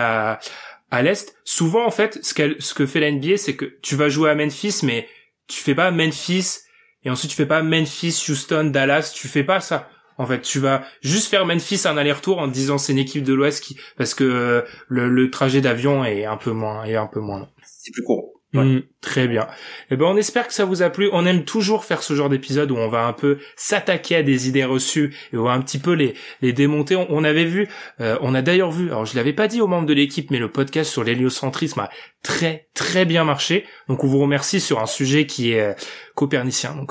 à l'Est, souvent en fait, ce que fait la NBA, c'est que tu vas jouer à Memphis, mais tu fais pas Memphis et ensuite tu fais pas Memphis, Houston, Dallas, tu fais pas ça. En fait, tu vas juste faire Memphis un aller-retour en te disant c'est une équipe de l'Ouest parce que le trajet d'avion est un peu moins long. C'est plus court. Très bien. Eh ben, on espère que ça vous a plu. On aime toujours faire ce genre d'épisode où on va un peu s'attaquer à des idées reçues et on va un petit peu les démonter. On avait vu, on a d'ailleurs vu, alors je l'avais pas dit aux membres de l'équipe, mais le podcast sur l'héliocentrisme a très très bien marché. Donc on vous remercie sur un sujet qui est copernicien. Donc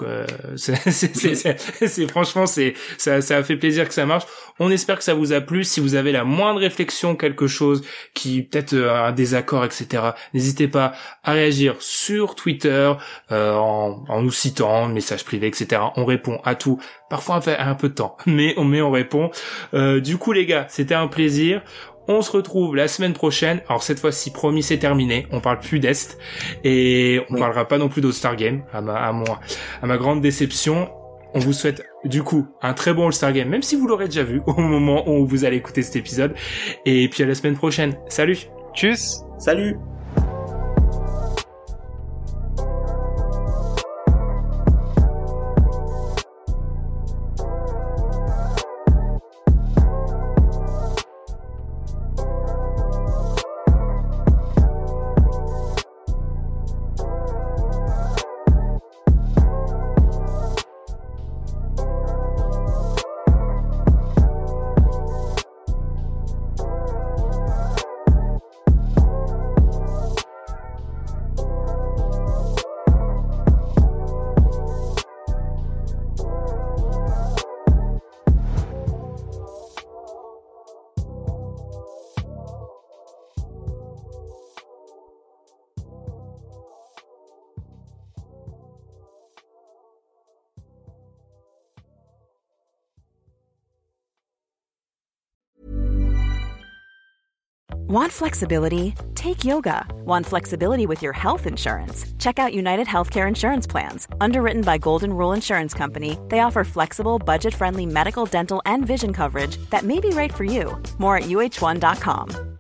c'est franchement ça a fait plaisir que ça marche. On espère que ça vous a plu. Si vous avez la moindre réflexion, quelque chose qui peut-être un désaccord, etc., n'hésitez pas à réagir sur Twitter en nous citant, message privé, etc. On répond à tout. Parfois on fait un peu de temps, mais on répond. Du coup les gars, c'était un plaisir. On se retrouve la semaine prochaine. Alors cette fois-ci, promis, c'est terminé. On parle plus d'Est et on parlera pas non plus d'All-Star Game. À ma grande déception. On vous souhaite du coup un très bon All-Star Game, même si vous l'aurez déjà vu au moment où vous allez écouter cet épisode. Et puis à la semaine prochaine. Salut. Tchuss. Salut. Want flexibility? Take yoga. Want flexibility with your health insurance? Check out United Healthcare Insurance Plans. Underwritten by Golden Rule Insurance Company, they offer flexible, budget-friendly medical, dental, and vision coverage that may be right for you. More at UH1.com.